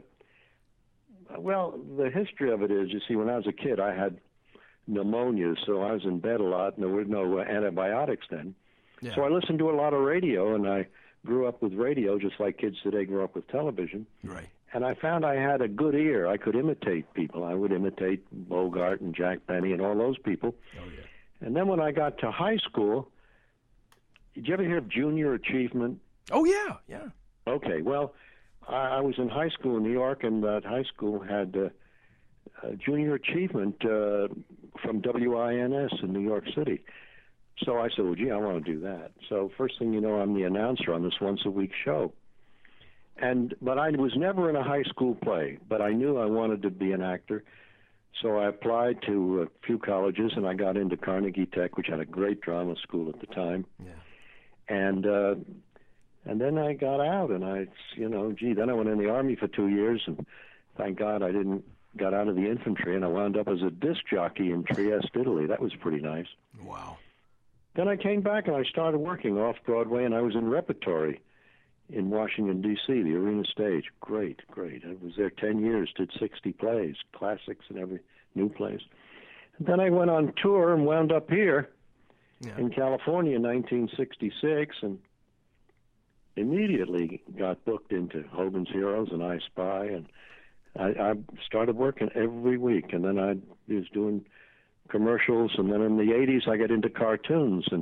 [SPEAKER 7] well, the history of it is, you see, when I was a kid, I had pneumonia, so I was in bed a lot, and there were no uh, antibiotics then.
[SPEAKER 3] Yeah.
[SPEAKER 7] So I listened to a lot of radio, and I grew up with radio just like kids today grew up with television.
[SPEAKER 3] Right.
[SPEAKER 7] And I found I had a good ear. I could imitate people. I would imitate Bogart and Jack Benny and all those people.
[SPEAKER 3] Oh, yeah.
[SPEAKER 7] And then when I got to high school, did you ever hear of Junior Achievement?
[SPEAKER 3] Oh, yeah, yeah.
[SPEAKER 7] Okay, well, I, I was in high school in New York, and that high school had uh, uh, Junior Achievement uh, from W I N S in New York City. So I said, well, gee, I want to do that. So first thing you know, I'm the announcer on this once-a-week show. And but I was never in a high school play, but I knew I wanted to be an actor. So I applied to a few colleges, and I got into Carnegie Tech, which had a great drama school at the time.
[SPEAKER 3] Yeah.
[SPEAKER 7] And uh, and then I got out, and I, you know, gee, then I went in the Army for two years, and thank God I didn't got out of the infantry, and I wound up as a disc jockey in Trieste, Italy. That was pretty nice.
[SPEAKER 3] Wow.
[SPEAKER 7] Then I came back, and I started working off-Broadway, and I was in repertory in Washington, D C, the Arena Stage. Great, great. I was there ten years, did sixty plays, classics and every new plays. And then I went on tour and wound up here
[SPEAKER 3] Yeah.
[SPEAKER 7] in California in nineteen sixty-six and immediately got booked into Hogan's Heroes and I Spy. And I, I started working every week. And then I was doing commercials. And then in the eighties, I got into cartoons. And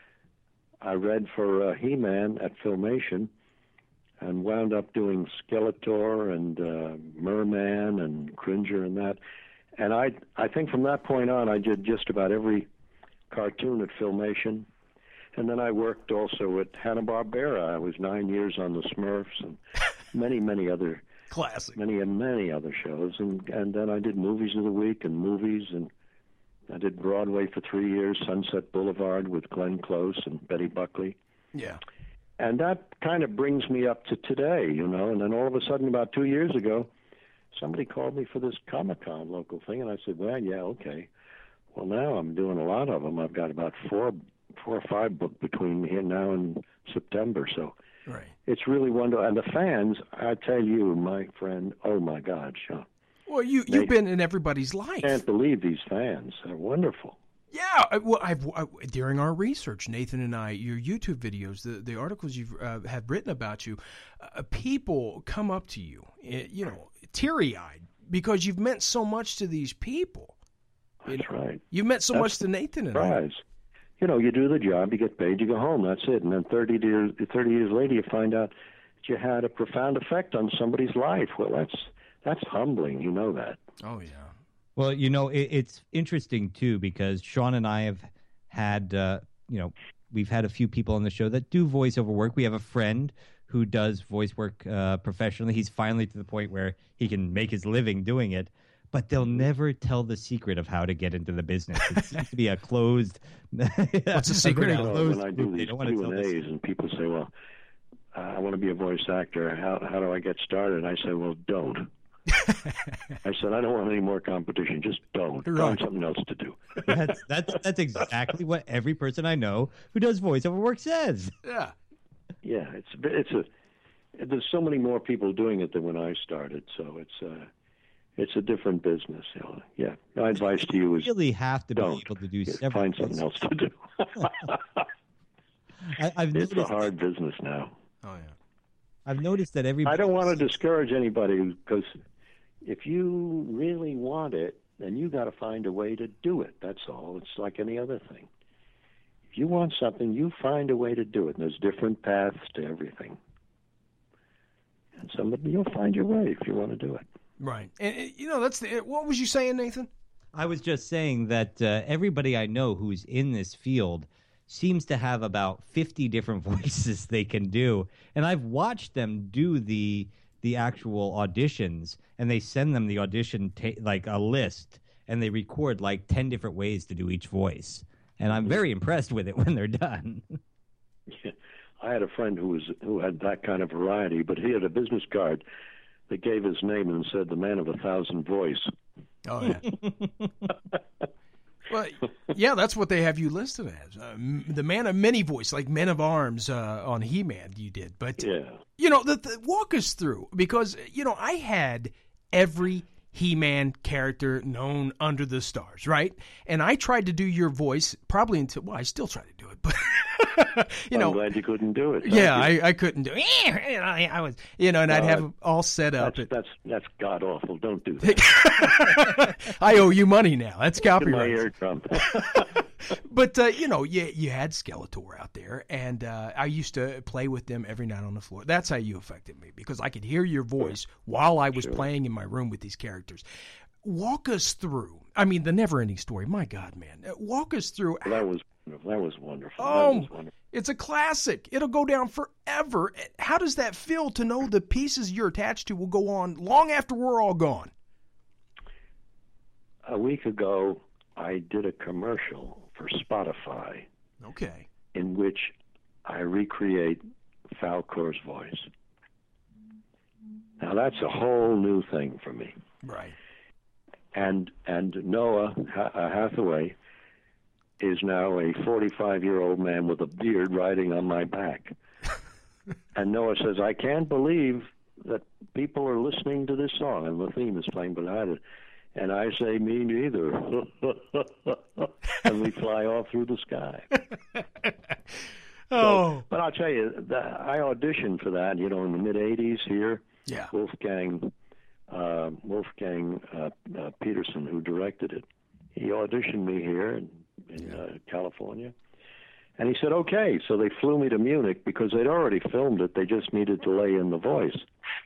[SPEAKER 7] I read for uh, He-Man at Filmation, and wound up doing Skeletor and uh, Merman and Cringer and that. And I I think from that point on, I did just about every cartoon at Filmation. And then I worked also at Hanna-Barbera. I was nine years on the Smurfs and many, many other
[SPEAKER 3] Classic.
[SPEAKER 7] many and many other shows. And, and then I did Movies of the Week and movies. And I did Broadway for three years, Sunset Boulevard with Glenn Close and Betty Buckley.
[SPEAKER 3] Yeah.
[SPEAKER 7] And that kind of brings me up to today, you know. And then all of a sudden, about two years ago, somebody called me for this Comic-Con local thing, and I said, well, yeah, okay. Well, now I'm doing a lot of them. I've got about four, four or five booked between here now and September. So
[SPEAKER 3] Right.
[SPEAKER 7] it's really wonderful. And the fans, I tell you, my friend, oh, my God, Sean.
[SPEAKER 3] Well, you, you've been in everybody's life.
[SPEAKER 7] I can't believe these fans. They're wonderful.
[SPEAKER 3] Yeah, I- well, I've I, during our research, Nathan and I, your YouTube videos, the the articles you've uh, have written about you, uh, people come up to you, uh, you know, teary eyed because you've meant so much to these people.
[SPEAKER 7] That's
[SPEAKER 3] you know,
[SPEAKER 7] right.
[SPEAKER 3] You've meant so
[SPEAKER 7] That's
[SPEAKER 3] much to Nathan and I.
[SPEAKER 7] Surprise. You know, you do the job, you get paid, you go home. That's it. And then thirty years, thirty years later, you find out that you had a profound effect on somebody's life. Well, that's that's humbling. You know that.
[SPEAKER 3] Oh yeah.
[SPEAKER 4] Well, you know, it, it's interesting, too, because Sean and I have had, uh, you know, we've had a few people on the show that do voiceover work. We have a friend who does voice work uh, professionally. He's finally to the point where he can make his living doing it, but they'll never tell the secret of how to get into the business. It seems to be a closed...
[SPEAKER 3] What's the secret,
[SPEAKER 4] very
[SPEAKER 3] Alan?
[SPEAKER 7] Well,
[SPEAKER 4] closed
[SPEAKER 7] when I do
[SPEAKER 4] group. They
[SPEAKER 7] these
[SPEAKER 4] don't want to
[SPEAKER 7] Q
[SPEAKER 4] tell
[SPEAKER 7] and
[SPEAKER 4] the
[SPEAKER 7] A's
[SPEAKER 4] secret.
[SPEAKER 7] and people say, well, uh, I want to be a voice actor. How how do I get started? And I say, well, don't. I said, I don't want any more competition. Just don't.
[SPEAKER 3] Right.
[SPEAKER 7] Find something else to do.
[SPEAKER 4] That's that's that's exactly what every person I know who does voiceover work says.
[SPEAKER 3] Yeah.
[SPEAKER 7] Yeah, it's it's a. There's so many more people doing it than when I started, so it's uh, it's a different business. You know? Yeah, my advice to you is
[SPEAKER 4] You really have to be
[SPEAKER 7] don't.
[SPEAKER 4] able to do
[SPEAKER 7] Yeah,
[SPEAKER 4] several
[SPEAKER 7] find something else to do.
[SPEAKER 4] I, I've
[SPEAKER 7] It's a
[SPEAKER 4] noticed,
[SPEAKER 7] hard business now.
[SPEAKER 3] Oh yeah.
[SPEAKER 4] I've noticed that every.
[SPEAKER 7] I don't want to discourage anybody because if you really want it, then you got to find a way to do it. That's all. It's like any other thing. If you want something, you find a way to do it. And there's different paths to everything. And somebody, you'll find your way if you want to do it.
[SPEAKER 3] Right. And, and, you know, that's the, what was you saying, Nathan?
[SPEAKER 4] I was just saying that uh, everybody I know who's in this field seems to have about fifty different voices they can do, and I've watched them do the the actual auditions, and they send them the audition ta- like a list, and they record like ten different ways to do each voice, and I'm very impressed with it when they're done.
[SPEAKER 7] Yeah. I had a friend who was who had that kind of variety, but he had a business card that gave his name and said the man of a thousand voice.
[SPEAKER 3] Oh yeah. Well, yeah, that's what they have you listed as. Uh, m- the man of many voice, like Men of Arms uh, on He-Man you did. But,
[SPEAKER 7] Yeah.
[SPEAKER 3] you know, the, the, walk us through, because, you know, I had every He-Man character known under the stars, right? And I tried to do your voice probably until, well, I still try to do it, but, you know.
[SPEAKER 7] I'm glad you couldn't do it.
[SPEAKER 3] Yeah,
[SPEAKER 7] Thank you.
[SPEAKER 3] I, I couldn't do it. You know, I, I was, you know, and I'd
[SPEAKER 7] No,
[SPEAKER 3] have them all set up.
[SPEAKER 7] That's that's that's god awful. Don't do that.
[SPEAKER 3] I owe you money now. That's
[SPEAKER 7] Get my
[SPEAKER 3] copyright.
[SPEAKER 7] eardrum.
[SPEAKER 3] But, uh, you know, you, you had Skeletor out there, and uh, I used to play with them every night on the floor. That's how you affected me, because I could hear your voice while I was
[SPEAKER 7] Sure.
[SPEAKER 3] playing in my room with these characters. Walk us through, I mean, the never-ending story. My God, man. Uh, Walk us through.
[SPEAKER 7] Well, that was wonderful. That was wonderful. That
[SPEAKER 3] Oh,
[SPEAKER 7] was wonderful.
[SPEAKER 3] it's a classic. It'll go down forever. How does that feel to know the pieces you're attached to will go on long after we're all gone?
[SPEAKER 7] A week ago, I did a commercial for Spotify
[SPEAKER 3] Okay.
[SPEAKER 7] in which I recreate Falcor's voice. Now that's a whole new thing for me.
[SPEAKER 3] Right.
[SPEAKER 7] And and Noah ha- uh, Hathaway is now a forty-five-year-old man with a beard riding on my back. And Noah says, I can't believe that people are listening to this song, and the theme is playing behind it. And I say, me neither. And we fly off through the sky.
[SPEAKER 3] Oh.
[SPEAKER 7] So, but I'll tell you, the, I auditioned for that, you know, in the mid-eighties here.
[SPEAKER 3] Yeah.
[SPEAKER 7] Wolfgang, uh, Wolfgang uh, uh, Peterson, who directed it, he auditioned me here in, in uh, California. And he said, okay. So they flew me to Munich because they'd already filmed it. They just needed to lay in the voice.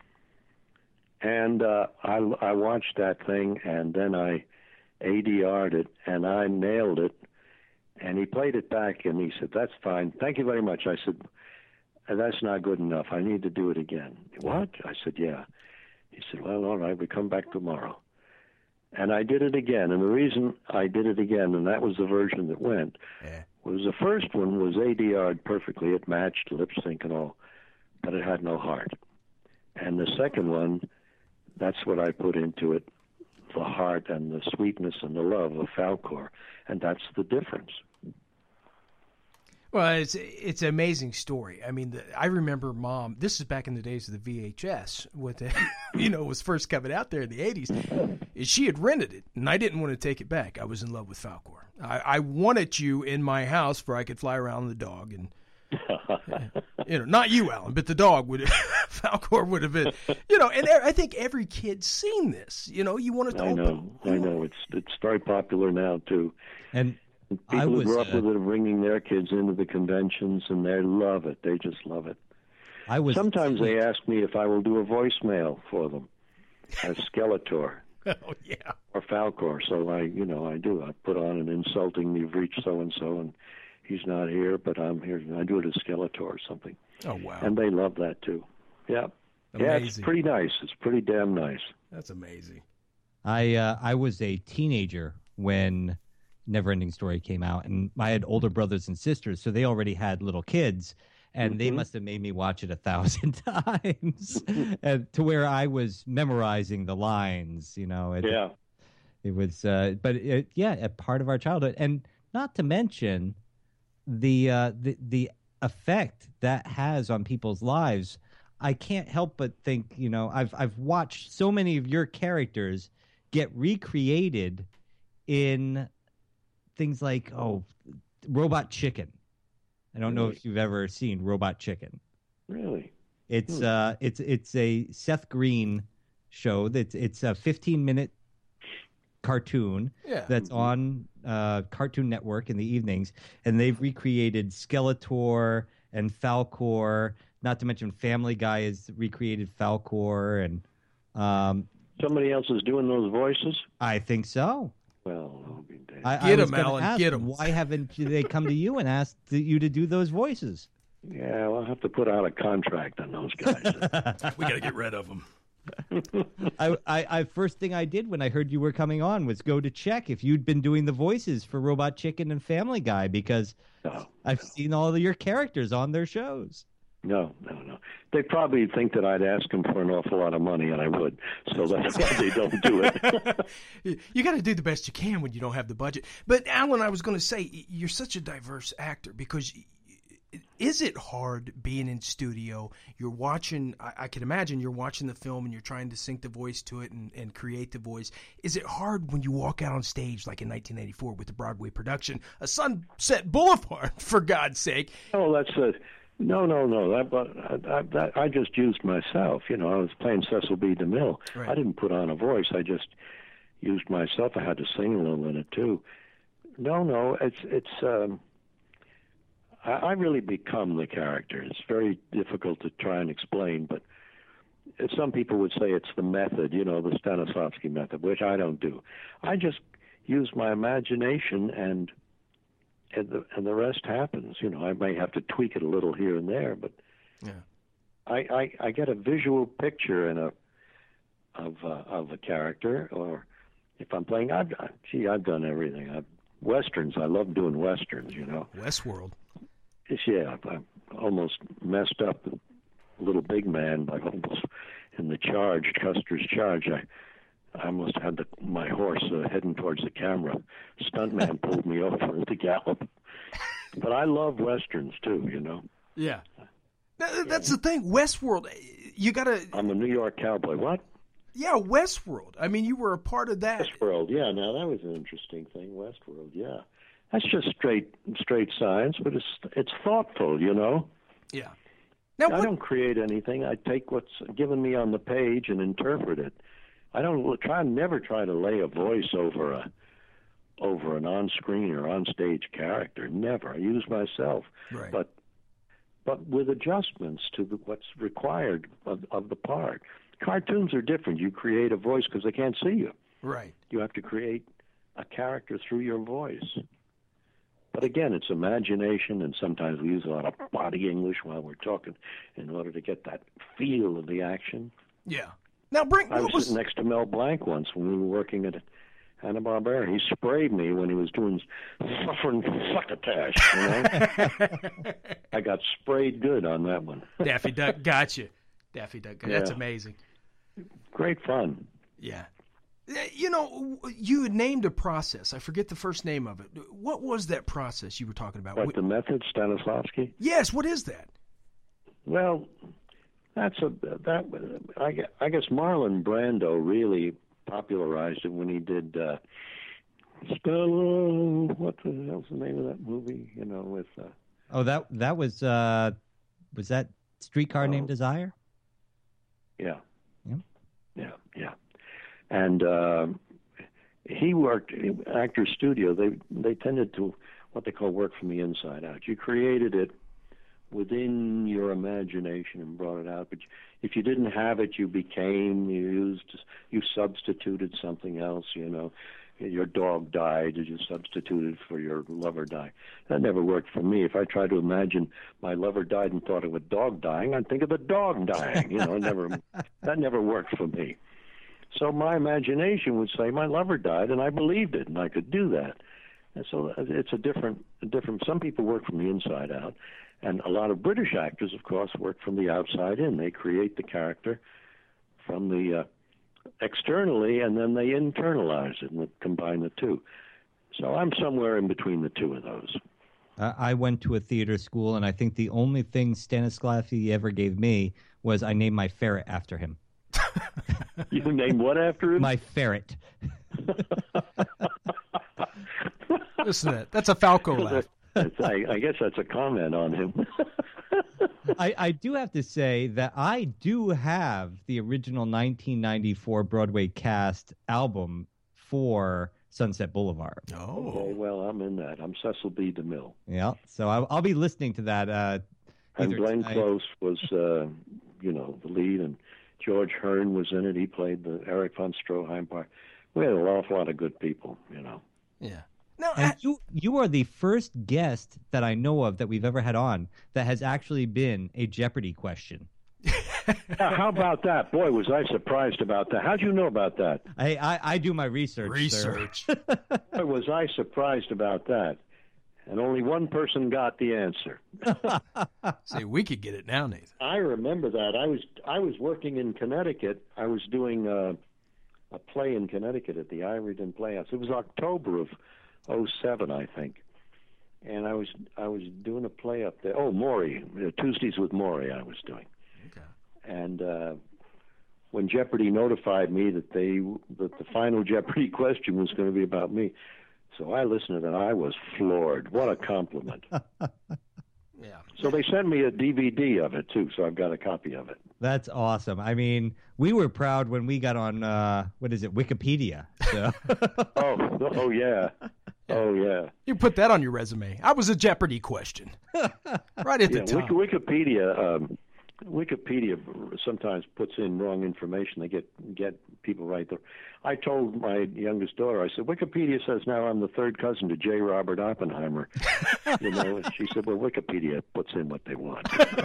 [SPEAKER 7] And uh, I, I watched that thing, and then I A D R'd it, and I nailed it. And he played it back, and he said, that's fine. Thank you very much. I said, that's not good enough. I need to do it again. What? I said, yeah. He said, well, all right, we come back tomorrow. And I did it again. And the reason I did it again, and that was the version that went,
[SPEAKER 3] Yeah.
[SPEAKER 7] was the first one was A D R'd perfectly. It matched lip sync and all, but it had no heart. And the second one, that's what I put into it, the heart and the sweetness and the love of Falcor. And that's the difference.
[SPEAKER 3] Well, it's it's an amazing story. I mean, the, I remember Mom. This is back in the days of the V H S, with the, you know, was first coming out there in the eighties. She had rented it, and I didn't want to take it back. I was in love with Falcor. I, I wanted you in my house where I could fly around the dog, and you know, not you, Alan, but the dog would. Falcor would have been, you know. And I think every kid's seen this. You know, you wanted to
[SPEAKER 7] I
[SPEAKER 3] open.
[SPEAKER 7] know, I know. It's it's very popular now too.
[SPEAKER 4] And
[SPEAKER 7] People
[SPEAKER 4] I
[SPEAKER 7] who
[SPEAKER 4] was,
[SPEAKER 7] grew up
[SPEAKER 4] uh,
[SPEAKER 7] with it are bringing their kids into the conventions, and they love it. They just love it.
[SPEAKER 4] I was
[SPEAKER 7] Sometimes they ask me if I will do a voicemail for them as Skeletor
[SPEAKER 3] Oh yeah.
[SPEAKER 7] or Falcor. So I, you know, I do. I put on an insulting, you've reached so-and-so, and he's not here, but I'm here. I do it as Skeletor or something.
[SPEAKER 3] Oh wow.
[SPEAKER 7] And they love that too. Yeah. Yeah, it's
[SPEAKER 3] Amazing.
[SPEAKER 7] pretty nice. It's pretty damn nice.
[SPEAKER 3] That's amazing.
[SPEAKER 4] I uh, I was a teenager when Neverending Story came out, and I had older brothers and sisters, so they already had little kids. and they must have made me watch it a thousand times, and to where I was memorizing the lines. You know, it,
[SPEAKER 7] Yeah.
[SPEAKER 4] it was. Uh, but it, yeah, a part of our childhood, and not to mention the uh, the the effect that has on people's lives. I can't help but think, you know, I've I've watched so many of your characters get recreated in things like, oh, Robot Chicken. I don't know
[SPEAKER 7] Really?
[SPEAKER 4] if you've ever seen Robot Chicken.
[SPEAKER 7] Really?
[SPEAKER 4] It's
[SPEAKER 7] Hmm.
[SPEAKER 4] uh it's it's a Seth Green show that's it's a fifteen minute cartoon
[SPEAKER 3] Yeah.
[SPEAKER 4] that's on uh, Cartoon Network in the evenings, and they've recreated Skeletor and Falcor. Not to mention Family Guy has recreated Falcor, and um,
[SPEAKER 7] Somebody else is doing those voices?
[SPEAKER 4] I think so.
[SPEAKER 7] Well, I'll be damned.
[SPEAKER 4] I,
[SPEAKER 3] Get
[SPEAKER 4] I was
[SPEAKER 3] 'em,
[SPEAKER 4] gonna
[SPEAKER 3] Alan,
[SPEAKER 4] ask,
[SPEAKER 3] get 'em.
[SPEAKER 4] Why haven't they come to you and asked you to do those voices?
[SPEAKER 7] Yeah, well, I'll have to put out a contract on those guys.
[SPEAKER 3] We got to get rid of them.
[SPEAKER 4] I, I, I first thing I did when I heard you were coming on was go to check if you'd been doing the voices for Robot Chicken and Family Guy, because
[SPEAKER 7] No.
[SPEAKER 4] I've seen all of your characters on their shows.
[SPEAKER 7] No, no, no. They probably think that I'd ask them for an awful lot of money, and I would. So that's why they don't do it.
[SPEAKER 3] You got to do the best you can when you don't have the budget. But Alan, I was going to say, you're such a diverse actor, because is it hard being in studio? You're watching, I, I can imagine you're watching the film and you're trying to sync the voice to it and, and create the voice. Is it hard when you walk out on stage like in nineteen eighty-four with the Broadway production, A Sunset Boulevard, for God's sake?
[SPEAKER 7] Oh, that's a no, no, no. That, but I, I, that, I just used myself. You know, I was playing Cecil B. DeMille.
[SPEAKER 3] Right.
[SPEAKER 7] I didn't put on a voice. I just used myself. I had to sing a little in it too. No, no. It's it's. Um, I, I really become the character. It's very difficult to try and explain, but some people would say it's the method. You know, the Stanislavski method, which I don't do. I just use my imagination and. And the, and the rest happens. You know, I may have to tweak it a little here and there, but
[SPEAKER 3] Yeah.
[SPEAKER 7] I, I, I get a visual picture in a of uh, of a character, or if I'm playing, I've gee, I've done everything. I've, westerns, I love doing westerns. You know,
[SPEAKER 3] Westworld.
[SPEAKER 7] it's, yeah, I almost messed up Little Big Man by almost in the charge, Custer's Charge. I. I almost had the, my horse uh, heading towards the camera. Stuntman pulled me over at the gallop. But I love westerns too, you know.
[SPEAKER 3] Yeah. That, that's the thing. Westworld, you got to,
[SPEAKER 7] I'm a New York cowboy. What?
[SPEAKER 3] yeah, Westworld. I mean, you were a part of that.
[SPEAKER 7] Westworld. Yeah, now that was an interesting thing. Westworld. Yeah, that's just straight straight science, but it's it's thoughtful, you know.
[SPEAKER 3] Yeah. Now,
[SPEAKER 7] I
[SPEAKER 3] what,
[SPEAKER 7] don't create anything. I take what's given me on the page and interpret it. I don't try, never try to lay a voice over a, over an on-screen or on-stage character. Never. I use myself,
[SPEAKER 3] Right.
[SPEAKER 7] but, but with adjustments to the, what's required of, of the part. Cartoons are different. You create a voice because they can't see you.
[SPEAKER 3] right.
[SPEAKER 7] You have to create a character through your voice. But again, it's imagination, and sometimes we use a lot of body English while we're talking in order to get that feel of the action.
[SPEAKER 3] Yeah. Now, bring,
[SPEAKER 7] I
[SPEAKER 3] what
[SPEAKER 7] was,
[SPEAKER 3] was,
[SPEAKER 7] sitting next to Mel Blanc once when we were working at Hanna-Barbera. He sprayed me when he was doing suffering succotash, you know? I got sprayed good on that one.
[SPEAKER 3] Daffy Duck got you. Daffy Duck, that's
[SPEAKER 7] Yeah.
[SPEAKER 3] amazing.
[SPEAKER 7] Great fun.
[SPEAKER 3] Yeah. You know, you had named a process. I forget the first name of it. What was that process you were talking about?
[SPEAKER 7] What, the method, Stanislavski?
[SPEAKER 3] Yes, what is that?
[SPEAKER 7] Well, that's a that I, gue- I guess Marlon Brando really popularized it when he did uh, Stella. What the hell's the name of that movie? You know, with uh,
[SPEAKER 4] Oh, that that was uh, was that Streetcar
[SPEAKER 7] Oh.
[SPEAKER 4] Named Desire?
[SPEAKER 7] yeah,
[SPEAKER 4] Yeah.
[SPEAKER 7] yeah, yeah, and um, he worked Actor Studio. They they tended to what they call work from the inside out. You created it within your imagination and brought it out. But if you didn't have it, you became, you used, you substituted something else, you know. Your dog died, you substituted for your lover die. That never worked for me. If I tried to imagine my lover died and thought of a dog dying, I'd think of the dog dying. You know, it never, that never worked for me. So my imagination would say my lover died, and I believed it, and I could do that. And so it's a different, a different. Some people work from the inside out, And a lot of British actors, of course, work from the outside in. They create the character from the uh, externally, and then they internalize it and combine the two. So I'm somewhere in between the two of those.
[SPEAKER 4] Uh, I went to a theater school, and I think the only thing Stanislavski ever gave me was I named my ferret after him.
[SPEAKER 7] You named what after him?
[SPEAKER 4] My ferret.
[SPEAKER 3] Listen to that. That's a Falco laugh.
[SPEAKER 7] I, I guess that's a comment on him.
[SPEAKER 4] I, I do have to say that I do have the original nineteen ninety-four Broadway cast album for Sunset Boulevard.
[SPEAKER 3] Oh.
[SPEAKER 7] Okay, well, I'm in that. I'm Cecil B. DeMille.
[SPEAKER 4] Yeah, so I'll, I'll be listening to that. Uh,
[SPEAKER 7] And Glenn
[SPEAKER 4] tonight.
[SPEAKER 7] Close was, uh, you know, the lead, and George Hearn was in it. He played the Eric von Stroheim part. We had an awful lot of good people, you know.
[SPEAKER 3] Yeah. No,
[SPEAKER 4] And
[SPEAKER 3] I,
[SPEAKER 4] you you are the first guest that I know of that we've ever had on that has actually been a Jeopardy question.
[SPEAKER 7] Now, how about that? Boy, was I surprised about that. How'd you know about that?
[SPEAKER 4] I I, I do my research.
[SPEAKER 3] research.
[SPEAKER 7] Boy, was I surprised about that. And only one person got the answer.
[SPEAKER 3] Say, we could get it now, Nathan.
[SPEAKER 7] I remember that. I was I was working in Connecticut. I was doing uh, a play in Connecticut at the Ivoryton Playhouse. It was October of oh seven, I think. And I was I was doing a play up there. Oh, Maury, uh, Tuesdays with Maury I was doing.
[SPEAKER 3] Okay.
[SPEAKER 7] And uh, when Jeopardy notified me that they that the final Jeopardy question was going to be about me, so I listened and I was floored. What a compliment.
[SPEAKER 3] Yeah.
[SPEAKER 7] So they sent me a D V D of it, too, so I've got a copy of it.
[SPEAKER 4] That's awesome. I mean, we were proud when we got on, uh, what is it, Wikipedia. So.
[SPEAKER 7] Oh, oh yeah. Oh, yeah.
[SPEAKER 3] You put that on your resume. I was a Jeopardy question. Right at the
[SPEAKER 7] Yeah,
[SPEAKER 3] top.
[SPEAKER 7] Wiki- Wikipedia, um, Wikipedia sometimes puts in wrong information. They get get people right there. I told my youngest daughter, I said, Wikipedia says now I'm the third cousin to J. Robert Oppenheimer. You know, and she said, well, Wikipedia puts in what they want.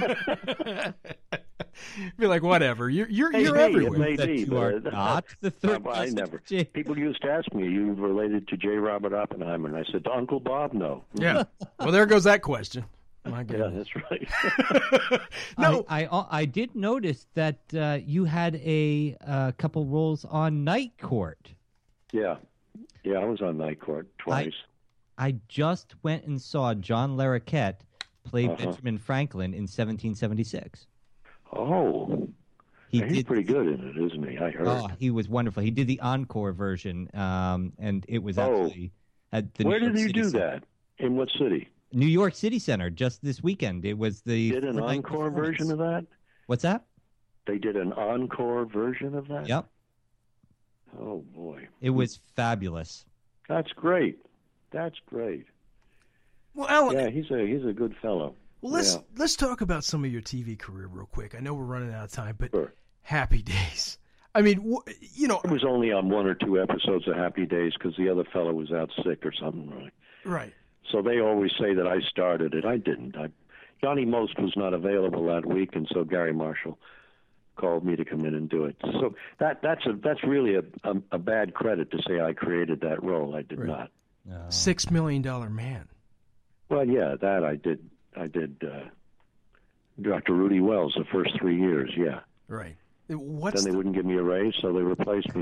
[SPEAKER 3] Be like, whatever. You're you're,
[SPEAKER 7] Hey,
[SPEAKER 3] you're
[SPEAKER 7] hey,
[SPEAKER 3] everywhere.
[SPEAKER 7] it may
[SPEAKER 4] That
[SPEAKER 7] be,
[SPEAKER 4] you are
[SPEAKER 7] but, uh,
[SPEAKER 4] not the third
[SPEAKER 7] I, I
[SPEAKER 4] cousin
[SPEAKER 7] never.
[SPEAKER 4] to J.
[SPEAKER 7] People used to ask me, are you related to J. Robert Oppenheimer? And I said, to Uncle Bob, no.
[SPEAKER 3] Yeah. Well, there goes that question. My
[SPEAKER 7] Yeah,
[SPEAKER 3] goodness.
[SPEAKER 7] that's right.
[SPEAKER 3] No.
[SPEAKER 4] I, I I did notice that uh, you had a uh, couple roles on Night Court.
[SPEAKER 7] Yeah. Yeah, I was on Night Court twice.
[SPEAKER 4] I just went and saw John Larroquette play
[SPEAKER 7] Uh-huh.
[SPEAKER 4] Benjamin Franklin in seventeen seventy-six.
[SPEAKER 7] Oh.
[SPEAKER 4] He
[SPEAKER 7] Yeah, he's
[SPEAKER 4] did.
[SPEAKER 7] pretty good in it, isn't he? I heard.
[SPEAKER 4] Oh, he was wonderful. He did the encore version, um, and it was
[SPEAKER 7] Oh.
[SPEAKER 4] actually at the
[SPEAKER 7] Where
[SPEAKER 4] New York
[SPEAKER 7] did you
[SPEAKER 4] City
[SPEAKER 7] do
[SPEAKER 4] Center.
[SPEAKER 7] that? In what city?
[SPEAKER 4] New York City Center just this weekend. It was the
[SPEAKER 7] Did an
[SPEAKER 4] four-night
[SPEAKER 7] encore
[SPEAKER 4] performance.
[SPEAKER 7] version of that?
[SPEAKER 4] What's that?
[SPEAKER 7] They did an encore version of that?
[SPEAKER 4] Yep,
[SPEAKER 7] Oh, boy.
[SPEAKER 4] it was fabulous.
[SPEAKER 7] That's great. That's great.
[SPEAKER 3] Well, Alan,
[SPEAKER 7] Yeah, he's a he's a good fellow.
[SPEAKER 3] well, let's
[SPEAKER 7] Yeah.
[SPEAKER 3] let's talk about some of your T V career real quick. I know we're running out of time, but
[SPEAKER 7] Sure.
[SPEAKER 3] Happy Days. I mean, wh- you know,
[SPEAKER 7] I was only on one or two episodes of Happy Days because the other fellow was out sick or something. Right?
[SPEAKER 3] right.
[SPEAKER 7] So they always say that I started it. I didn't. I, Johnny Most was not available that week, and so Gary Marshall called me to come in and do it. So that that's a that's really a a, a bad credit to say I created that role. I did
[SPEAKER 3] Right.
[SPEAKER 7] not.
[SPEAKER 4] Uh,
[SPEAKER 3] Six million dollar man.
[SPEAKER 7] Well, yeah, that I did. I did. Uh, Doctor Rudy Wells the first three years. Yeah.
[SPEAKER 3] Right. What's
[SPEAKER 7] Then they
[SPEAKER 3] the-
[SPEAKER 7] wouldn't give me a raise, so they replaced me.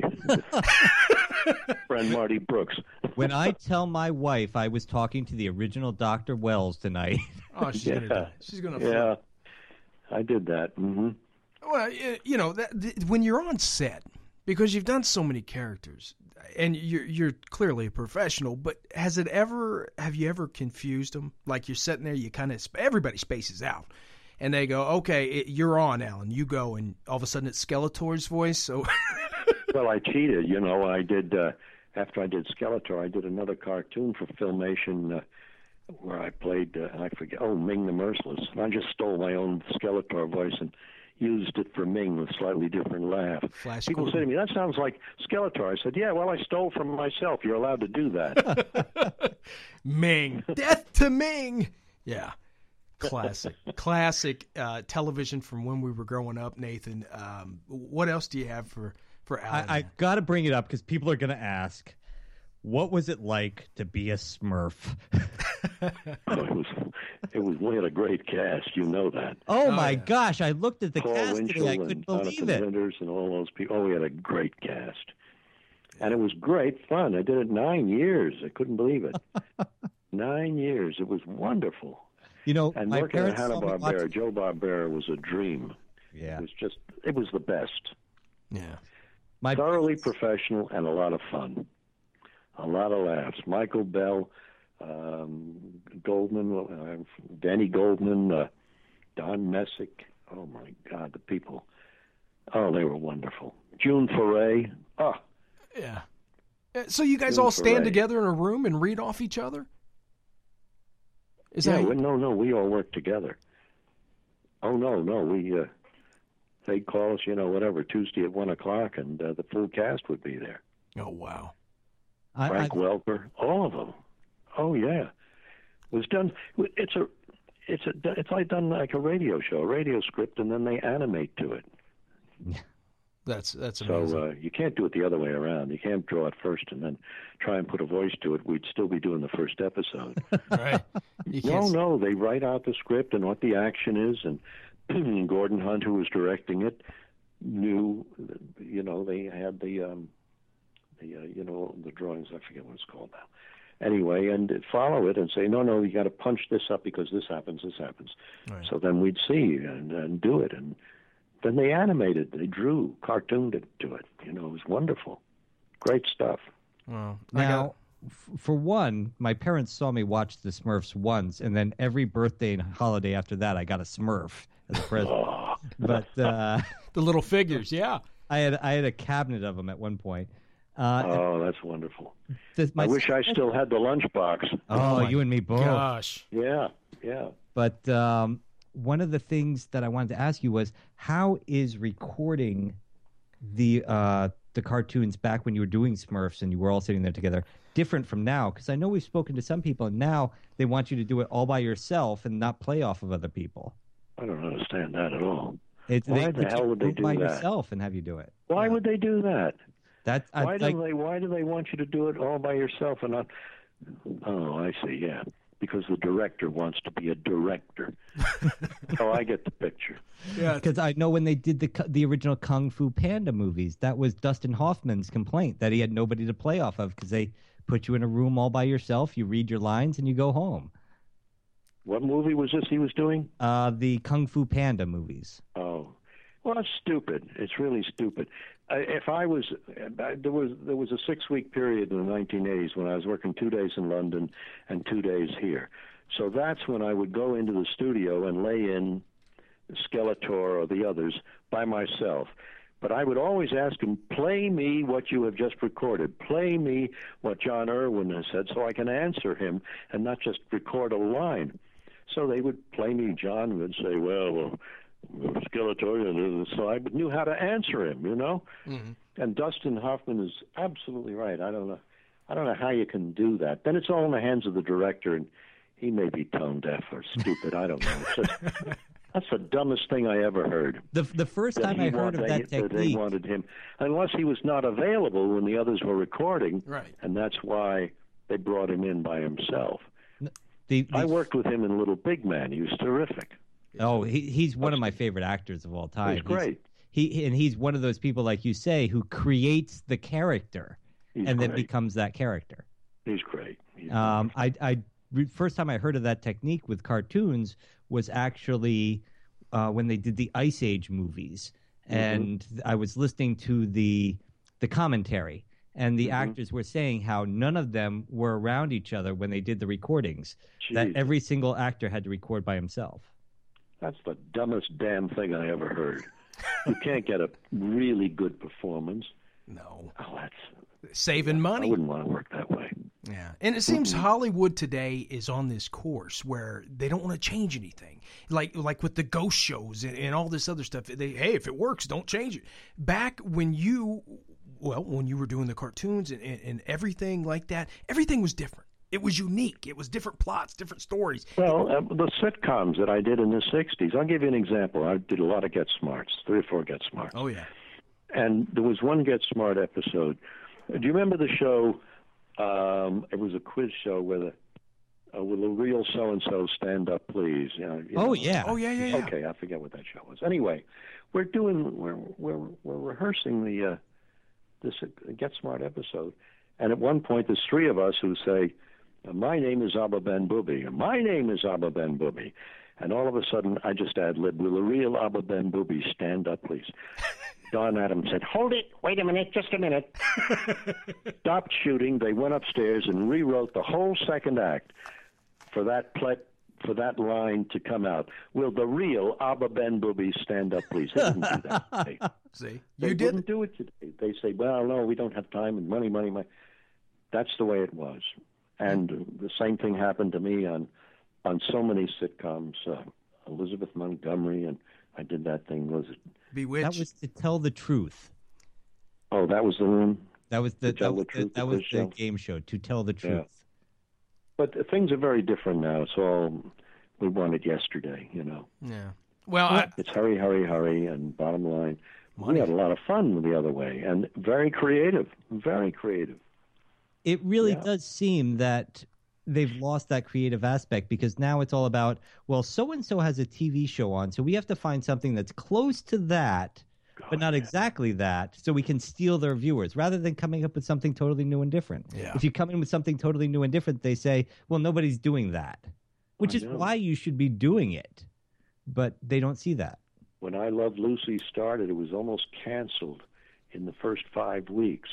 [SPEAKER 7] Friend Marty Brooks.
[SPEAKER 4] when I tell my wife I was talking to the original Doctor Wells tonight,
[SPEAKER 3] oh, she's
[SPEAKER 7] Yeah.
[SPEAKER 3] gonna die. She's gonna.
[SPEAKER 7] Yeah, I did that. hmm
[SPEAKER 3] Well, y- you know, that, th- when you're on set, because you've done so many characters, and you're you're clearly a professional, but has it ever have you ever confused them? Like you're sitting there, you kind of everybody spaces out, and they go, "Okay, it, you're on, Alan. You go," and all of a sudden it's Skeletor's voice. So,
[SPEAKER 7] Well, I cheated. You know, I did. Uh, after I did Skeletor, I did another cartoon for Filmation uh, where I played. Uh, I forget. Oh, Ming the Merciless. And I just stole my own Skeletor voice and used it for Ming with slightly different laugh.
[SPEAKER 3] Flash
[SPEAKER 7] People say to me, "That sounds like Skeletor." I said, "Yeah, well, I stole from myself. You're allowed to do that."
[SPEAKER 3] Ming, death to Ming. Yeah, classic, classic uh, television from when we were growing up. Nathan, um, what else do you have for for Alan?
[SPEAKER 4] I, I got to bring it up because people are going to ask, what was it like to be a Smurf?
[SPEAKER 7] Oh, it was, it was, we had a great cast, you know that.
[SPEAKER 4] Oh,
[SPEAKER 3] Oh,
[SPEAKER 4] my
[SPEAKER 3] yeah.
[SPEAKER 4] gosh, I looked at the
[SPEAKER 7] Paul
[SPEAKER 4] cast
[SPEAKER 7] Winchell
[SPEAKER 4] today. I
[SPEAKER 7] and
[SPEAKER 4] couldn't believe
[SPEAKER 7] Jonathan
[SPEAKER 4] it.
[SPEAKER 7] Winters and all those people. Oh, we had a great cast. And it was great fun. I did it nine years. I couldn't believe it. Nine years. It was wonderful.
[SPEAKER 4] You know,
[SPEAKER 7] And
[SPEAKER 4] my
[SPEAKER 7] working at
[SPEAKER 4] parents saw me
[SPEAKER 7] Hanna-Barbera,
[SPEAKER 4] watch-
[SPEAKER 7] Joe Barbera was a dream.
[SPEAKER 4] Yeah.
[SPEAKER 7] It was just, it was the best.
[SPEAKER 3] Yeah.
[SPEAKER 4] My
[SPEAKER 7] Thoroughly professional and a lot of fun. A lot of laughs. Michael Bell, um, Goldman, uh, Danny Goldman, uh, Don Messick. Oh, my God, the people. Oh, they were wonderful. June Foray. Oh,
[SPEAKER 3] Yeah. Uh, So you guys
[SPEAKER 7] June
[SPEAKER 3] all stand
[SPEAKER 7] Foray.
[SPEAKER 3] together in a room and read off each other? Is
[SPEAKER 7] yeah,
[SPEAKER 3] that
[SPEAKER 7] well, no, no, we all worked together. Oh, no, no, we, uh, they'd call us, you know, whatever, Tuesday at one o'clock, and uh, the full cast would be there.
[SPEAKER 3] Oh, wow.
[SPEAKER 4] I, I,
[SPEAKER 7] Frank Welker, all of them. Oh, yeah. It was done, it's a, it's a, it's like done like a radio show, a radio script, and then they animate to it.
[SPEAKER 3] That's that's
[SPEAKER 7] So
[SPEAKER 3] amazing.
[SPEAKER 7] uh, you can't do it the other way around. You can't draw it first and then try and put a voice to it. We'd still be doing the first episode.
[SPEAKER 3] right. You
[SPEAKER 7] No,
[SPEAKER 3] can't,
[SPEAKER 7] no, they write out the script and what the action is, and Gordon Hunt, who was directing it, knew, you know, they had the, um, the uh, you know, the drawings. I forget what it's called now. Anyway, and follow it and say, no, no, you got to punch this up because this happens, this happens.
[SPEAKER 3] Right.
[SPEAKER 7] So then we'd see and, and do it, and then they animated, they drew, cartooned it to it. You know, it was wonderful, great stuff.
[SPEAKER 3] Well, I
[SPEAKER 4] now,
[SPEAKER 3] got,
[SPEAKER 4] f- for one, my parents saw me watch the Smurfs once, and then every birthday and holiday after that, I got a Smurf as a present.
[SPEAKER 7] Oh,
[SPEAKER 4] But uh,
[SPEAKER 3] the little figures, yeah.
[SPEAKER 4] I had I had a cabinet of them at one point. Uh,
[SPEAKER 7] oh, that's wonderful.
[SPEAKER 4] the- my
[SPEAKER 7] I wish I still had the lunchbox.
[SPEAKER 4] Oh,
[SPEAKER 3] my
[SPEAKER 4] you and me both.
[SPEAKER 3] Gosh.
[SPEAKER 7] Yeah, yeah.
[SPEAKER 4] But um, one of the things that I wanted to ask you was, how is recording the uh, the cartoons back when you were doing Smurfs and you were all sitting there together different from now? Because I know we've spoken to some people, and now they want you to do it all by yourself and not play off of other people.
[SPEAKER 7] I don't understand that at all.
[SPEAKER 4] It's,
[SPEAKER 7] Why
[SPEAKER 4] they
[SPEAKER 7] the
[SPEAKER 4] put
[SPEAKER 7] hell
[SPEAKER 4] you
[SPEAKER 7] would they
[SPEAKER 4] room
[SPEAKER 7] do
[SPEAKER 4] by
[SPEAKER 7] that?
[SPEAKER 4] yourself and have you do it?
[SPEAKER 7] Why would they do that?
[SPEAKER 4] That's I,
[SPEAKER 7] Why do
[SPEAKER 4] like,
[SPEAKER 7] they? Why do they want you to do it all by yourself and not? Oh, I see. Yeah, because the director wants to be a director. Oh, I get the picture.
[SPEAKER 3] Yeah.
[SPEAKER 4] because I know when they did the cu- the original Kung Fu Panda movies, that was Dustin Hoffman's complaint that he had nobody to play off of because they put you in a room all by yourself, you read your lines, and you go home.
[SPEAKER 7] What movie was this he was doing?
[SPEAKER 4] Uh, the Kung Fu Panda movies.
[SPEAKER 7] Oh, well, that's stupid. It's really stupid. I, if I was, I, there was there was a six week period in the nineteen eighties when I was working two days in London and two days here. So that's when I would go into the studio and lay in Skeletor or the others by myself. But I would always ask him, play me what you have just recorded. Play me what John Irwin has said so I can answer him and not just record a line. So they would play me. John would say, well, well Skeletor, so I knew how to answer him, you know?
[SPEAKER 3] Mm-hmm.
[SPEAKER 7] And Dustin Hoffman is absolutely right. I don't know. I don't know how you can do that. Then it's all in the hands of the director, and he may be tone deaf or stupid. I don't know. It's just, that's the dumbest thing I ever heard.
[SPEAKER 4] The the first
[SPEAKER 7] That
[SPEAKER 4] time
[SPEAKER 7] he
[SPEAKER 4] I heard
[SPEAKER 7] want-
[SPEAKER 4] of
[SPEAKER 7] they,
[SPEAKER 4] that
[SPEAKER 7] that they
[SPEAKER 4] technique,
[SPEAKER 7] wanted him, unless he was not available when the others were recording,
[SPEAKER 3] Right.
[SPEAKER 7] and that's why they brought him in by himself.
[SPEAKER 4] the, the
[SPEAKER 7] I worked with him in Little Big Man. He was terrific.
[SPEAKER 4] Oh, he, he's one of my favorite actors of all time.
[SPEAKER 7] He's great.
[SPEAKER 4] He and he's one of those people, like you say, who creates the character
[SPEAKER 7] He's
[SPEAKER 4] and then
[SPEAKER 7] great.
[SPEAKER 4] becomes that character.
[SPEAKER 7] He's great. He's
[SPEAKER 4] Um, I, I re- first time I heard of that technique with cartoons was actually uh, when they did the Ice Age movies,
[SPEAKER 7] Mm-hmm.
[SPEAKER 4] and I was listening to the the commentary, and the
[SPEAKER 7] Mm-hmm.
[SPEAKER 4] actors were saying how none of them were around each other when they did the recordings. That
[SPEAKER 7] Jesus.
[SPEAKER 4] every single actor had to record by himself.
[SPEAKER 7] That's the dumbest damn thing I ever heard. You can't get a really good performance.
[SPEAKER 3] No.
[SPEAKER 7] Oh, that's
[SPEAKER 3] Saving
[SPEAKER 7] I
[SPEAKER 3] money.
[SPEAKER 7] wouldn't want to work that way.
[SPEAKER 3] Yeah. And it seems Hollywood today is on this course where they don't want to change anything. Like like with the ghost shows and, and all this other stuff. They hey, if it works, don't change it. Back when you well, when you were doing the cartoons and, and, and everything like that, everything was different. It was unique. It was different plots, different stories.
[SPEAKER 7] Well, uh, the sitcoms that I did in the sixties, I'll give you an example. I did a lot of Get Smarts, three or four Get Smarts.
[SPEAKER 3] Oh, yeah.
[SPEAKER 7] And there was one Get Smart episode. Do you remember the show Um, it was a quiz show with a uh, will a real so and so stand up, please? You know, you
[SPEAKER 4] Oh,
[SPEAKER 7] know.
[SPEAKER 4] yeah.
[SPEAKER 3] Oh, yeah, yeah, yeah.
[SPEAKER 7] Okay, I forget what that show was. Anyway, we're doing we're we're we're rehearsing the uh, this uh, Get Smart episode, and at one point there's three of us who say, "My name is Abba Ben Booby. My name is Abba Ben Booby," and all of a sudden I just ad lib, "Will the real Abba Ben Booby stand up, please?" Don Adams said, "Hold it! Wait a minute, just a minute." Stopped shooting. They went upstairs and rewrote the whole second act for that play, for that line to come out. "Will the real Abba Ben Booby stand up, please?" They didn't do that today.
[SPEAKER 3] See,
[SPEAKER 7] They
[SPEAKER 3] you
[SPEAKER 7] didn't
[SPEAKER 3] did.
[SPEAKER 7] do it today. They say, "Well, no, we don't have time and money, money, money." That's the way it was. And the same thing happened to me on on so many sitcoms. Uh, Elizabeth Montgomery, and I did that thing. Was it?
[SPEAKER 3] Bewitched.
[SPEAKER 4] That was To Tell the Truth.
[SPEAKER 7] Oh, that was the one.
[SPEAKER 4] That was the
[SPEAKER 7] To Tell
[SPEAKER 4] that was
[SPEAKER 7] the
[SPEAKER 4] the,
[SPEAKER 7] Truth,
[SPEAKER 4] that
[SPEAKER 7] the
[SPEAKER 4] was
[SPEAKER 7] quiz
[SPEAKER 4] the
[SPEAKER 7] show.
[SPEAKER 4] game show. To Tell the Truth.
[SPEAKER 7] But things are very different now. It's all we wanted yesterday. You know,
[SPEAKER 3] Yeah. Well, I,
[SPEAKER 7] it's hurry, hurry, hurry, and bottom line,
[SPEAKER 3] Money.
[SPEAKER 7] we had a lot of fun the other way, and very creative, very creative.
[SPEAKER 4] It really
[SPEAKER 7] Yeah.
[SPEAKER 4] does seem that they've lost that creative aspect because now it's all about, well, so and so has a T V show on, so we have to find something that's close to that, but not exactly that, so we can steal their viewers rather than coming up with something totally new and different.
[SPEAKER 3] Yeah.
[SPEAKER 4] If you come in with something totally new and different, they say, well, nobody's doing that, which
[SPEAKER 7] I
[SPEAKER 4] is
[SPEAKER 7] know.
[SPEAKER 4] why you should be doing it, but they don't see that.
[SPEAKER 7] When I Love Lucy started, it was almost canceled in the first five weeks.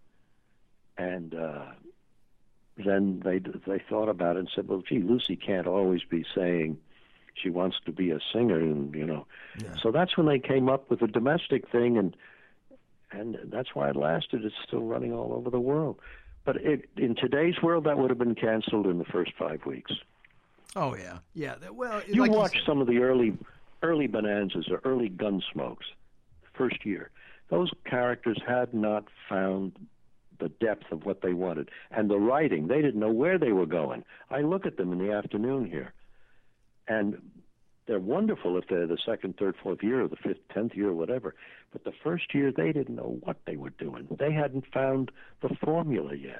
[SPEAKER 7] And uh, then they they thought about it and said, well, gee, Lucy can't always be saying she wants to be a singer, and you know.
[SPEAKER 3] Yeah.
[SPEAKER 7] So that's when they came up with a domestic thing, and and that's why it lasted. It's still running all over the world. But it, in today's world, that would have been canceled in the first five weeks.
[SPEAKER 3] oh yeah, yeah. that- Well,
[SPEAKER 7] You
[SPEAKER 3] like
[SPEAKER 7] watch
[SPEAKER 3] said.
[SPEAKER 7] some of the early early Bonanzas or early Gunsmokes, first year. Those characters had not found the depth of what they wanted. And the writing, they didn't know where they were going. I look at them in the afternoon here, and they're wonderful if they're the second, third, fourth year or the fifth, tenth year or whatever. But the first year, they didn't know what they were doing. They hadn't found the formula yet.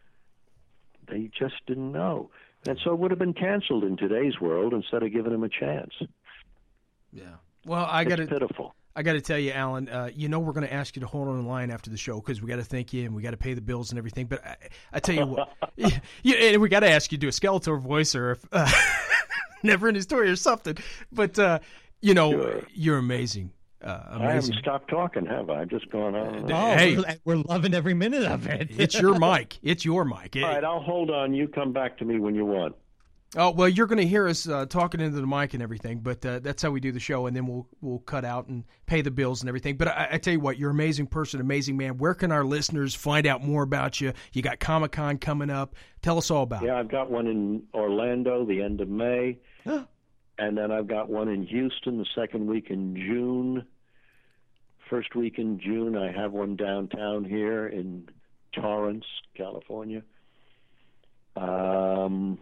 [SPEAKER 7] They just didn't know. And so it would have been canceled in today's world instead of giving them a chance.
[SPEAKER 3] Yeah. Well, I got
[SPEAKER 7] It's
[SPEAKER 3] to.
[SPEAKER 7] pitiful.
[SPEAKER 3] I got to tell you, Alan. Uh, you know we're going to ask you to hold on the line after the show because we got to thank you and we got to pay the bills and everything. But I, I tell you what, yeah, yeah, and we got to ask you to do a Skeletor voice or if, uh, Never Ending Story or something. But uh, you know,
[SPEAKER 7] Sure.
[SPEAKER 3] you're amazing. Uh,
[SPEAKER 7] I
[SPEAKER 3] amazing.
[SPEAKER 7] haven't stopped talking, have I? I've just gone on. and on.
[SPEAKER 3] Uh, Hey.
[SPEAKER 4] we're, we're loving every minute of it.
[SPEAKER 3] It's your mic. It's your mic. It-
[SPEAKER 7] All right, I'll hold on. You come back to me when you want.
[SPEAKER 3] Oh well, you're going to hear us uh, talking into the mic and everything, but uh, that's how we do the show, and then we'll we'll cut out and pay the bills and everything. But I, I tell you what, you're an amazing person, amazing man. Where can our listeners find out more about you? You got Comic-Con coming up. Tell us all about it.
[SPEAKER 7] Yeah, I've got one in Orlando the end of May, and then I've got one in Houston the second week in June. First week in June, I have one downtown here in Torrance, California. Um,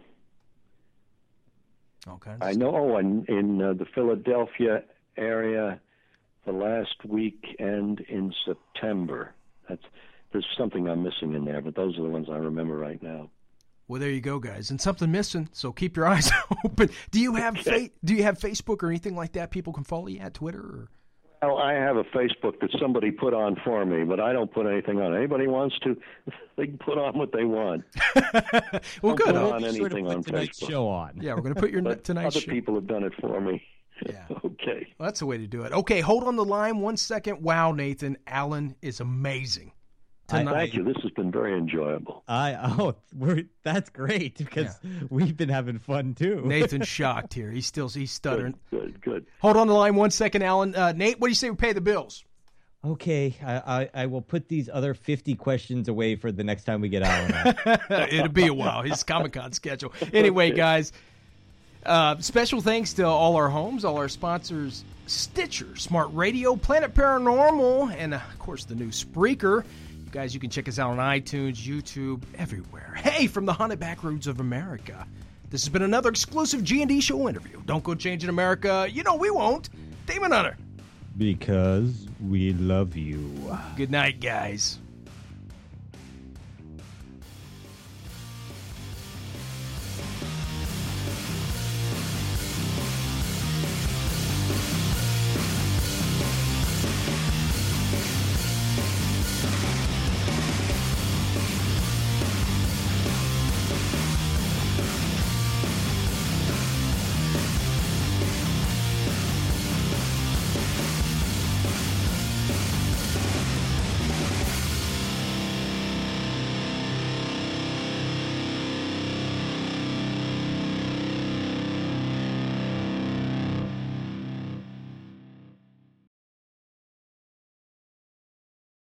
[SPEAKER 3] Okay.
[SPEAKER 7] I know oh, in, in uh, the Philadelphia area the last weekend in September. That's there's something I'm missing in there, but those are the ones I remember right now.
[SPEAKER 3] Well, there you go, guys, and something missing. So keep your eyes open. Do you have
[SPEAKER 7] Okay.
[SPEAKER 3] fa- Do you have Facebook or anything like that? People can follow you at Twitter. Or...
[SPEAKER 7] Well, I have a Facebook that somebody put on for me, but I don't put anything on. Anybody wants to, they can put on what they want.
[SPEAKER 3] well,
[SPEAKER 7] Don't
[SPEAKER 3] good.
[SPEAKER 7] put
[SPEAKER 3] I'll-
[SPEAKER 7] on
[SPEAKER 4] Be sure to
[SPEAKER 7] anything
[SPEAKER 4] put
[SPEAKER 7] on
[SPEAKER 4] tonight's
[SPEAKER 7] Facebook.
[SPEAKER 4] show on.
[SPEAKER 3] Yeah, we're going to put your
[SPEAKER 7] But
[SPEAKER 3] tonight's
[SPEAKER 7] other
[SPEAKER 3] show.
[SPEAKER 7] people have done it for me.
[SPEAKER 3] Yeah.
[SPEAKER 7] Okay.
[SPEAKER 3] Well, that's the way to do it. Okay, hold on the line one second. Wow, Nathan, Alan is amazing.
[SPEAKER 4] I-
[SPEAKER 3] Tonight.
[SPEAKER 7] Thank you. This has been very enjoyable.
[SPEAKER 4] I oh, we're that's great because we've been having fun too.
[SPEAKER 3] Nathan's shocked here. He's still he's stuttering.
[SPEAKER 7] Good, good, good.
[SPEAKER 3] Hold on the line one second, Alan. Uh, Nate, what do you say we pay the bills?
[SPEAKER 4] Okay, I, I I will put these other fifty questions away for the next time we get Alan on.
[SPEAKER 3] It'll be a while. His Comic-Con schedule. Anyway, guys, uh, special thanks to all our homes, all our sponsors, Stitcher, Smart Radio, Planet Paranormal, and, uh, of course, the new Spreaker. You guys, you can check us out on iTunes, YouTube, everywhere. Hey, from the haunted back roads of America. This has been another exclusive G and D Show interview. Don't go changing America. You know we won't. Damon Hunter.
[SPEAKER 4] Because we love you.
[SPEAKER 3] Good night, guys.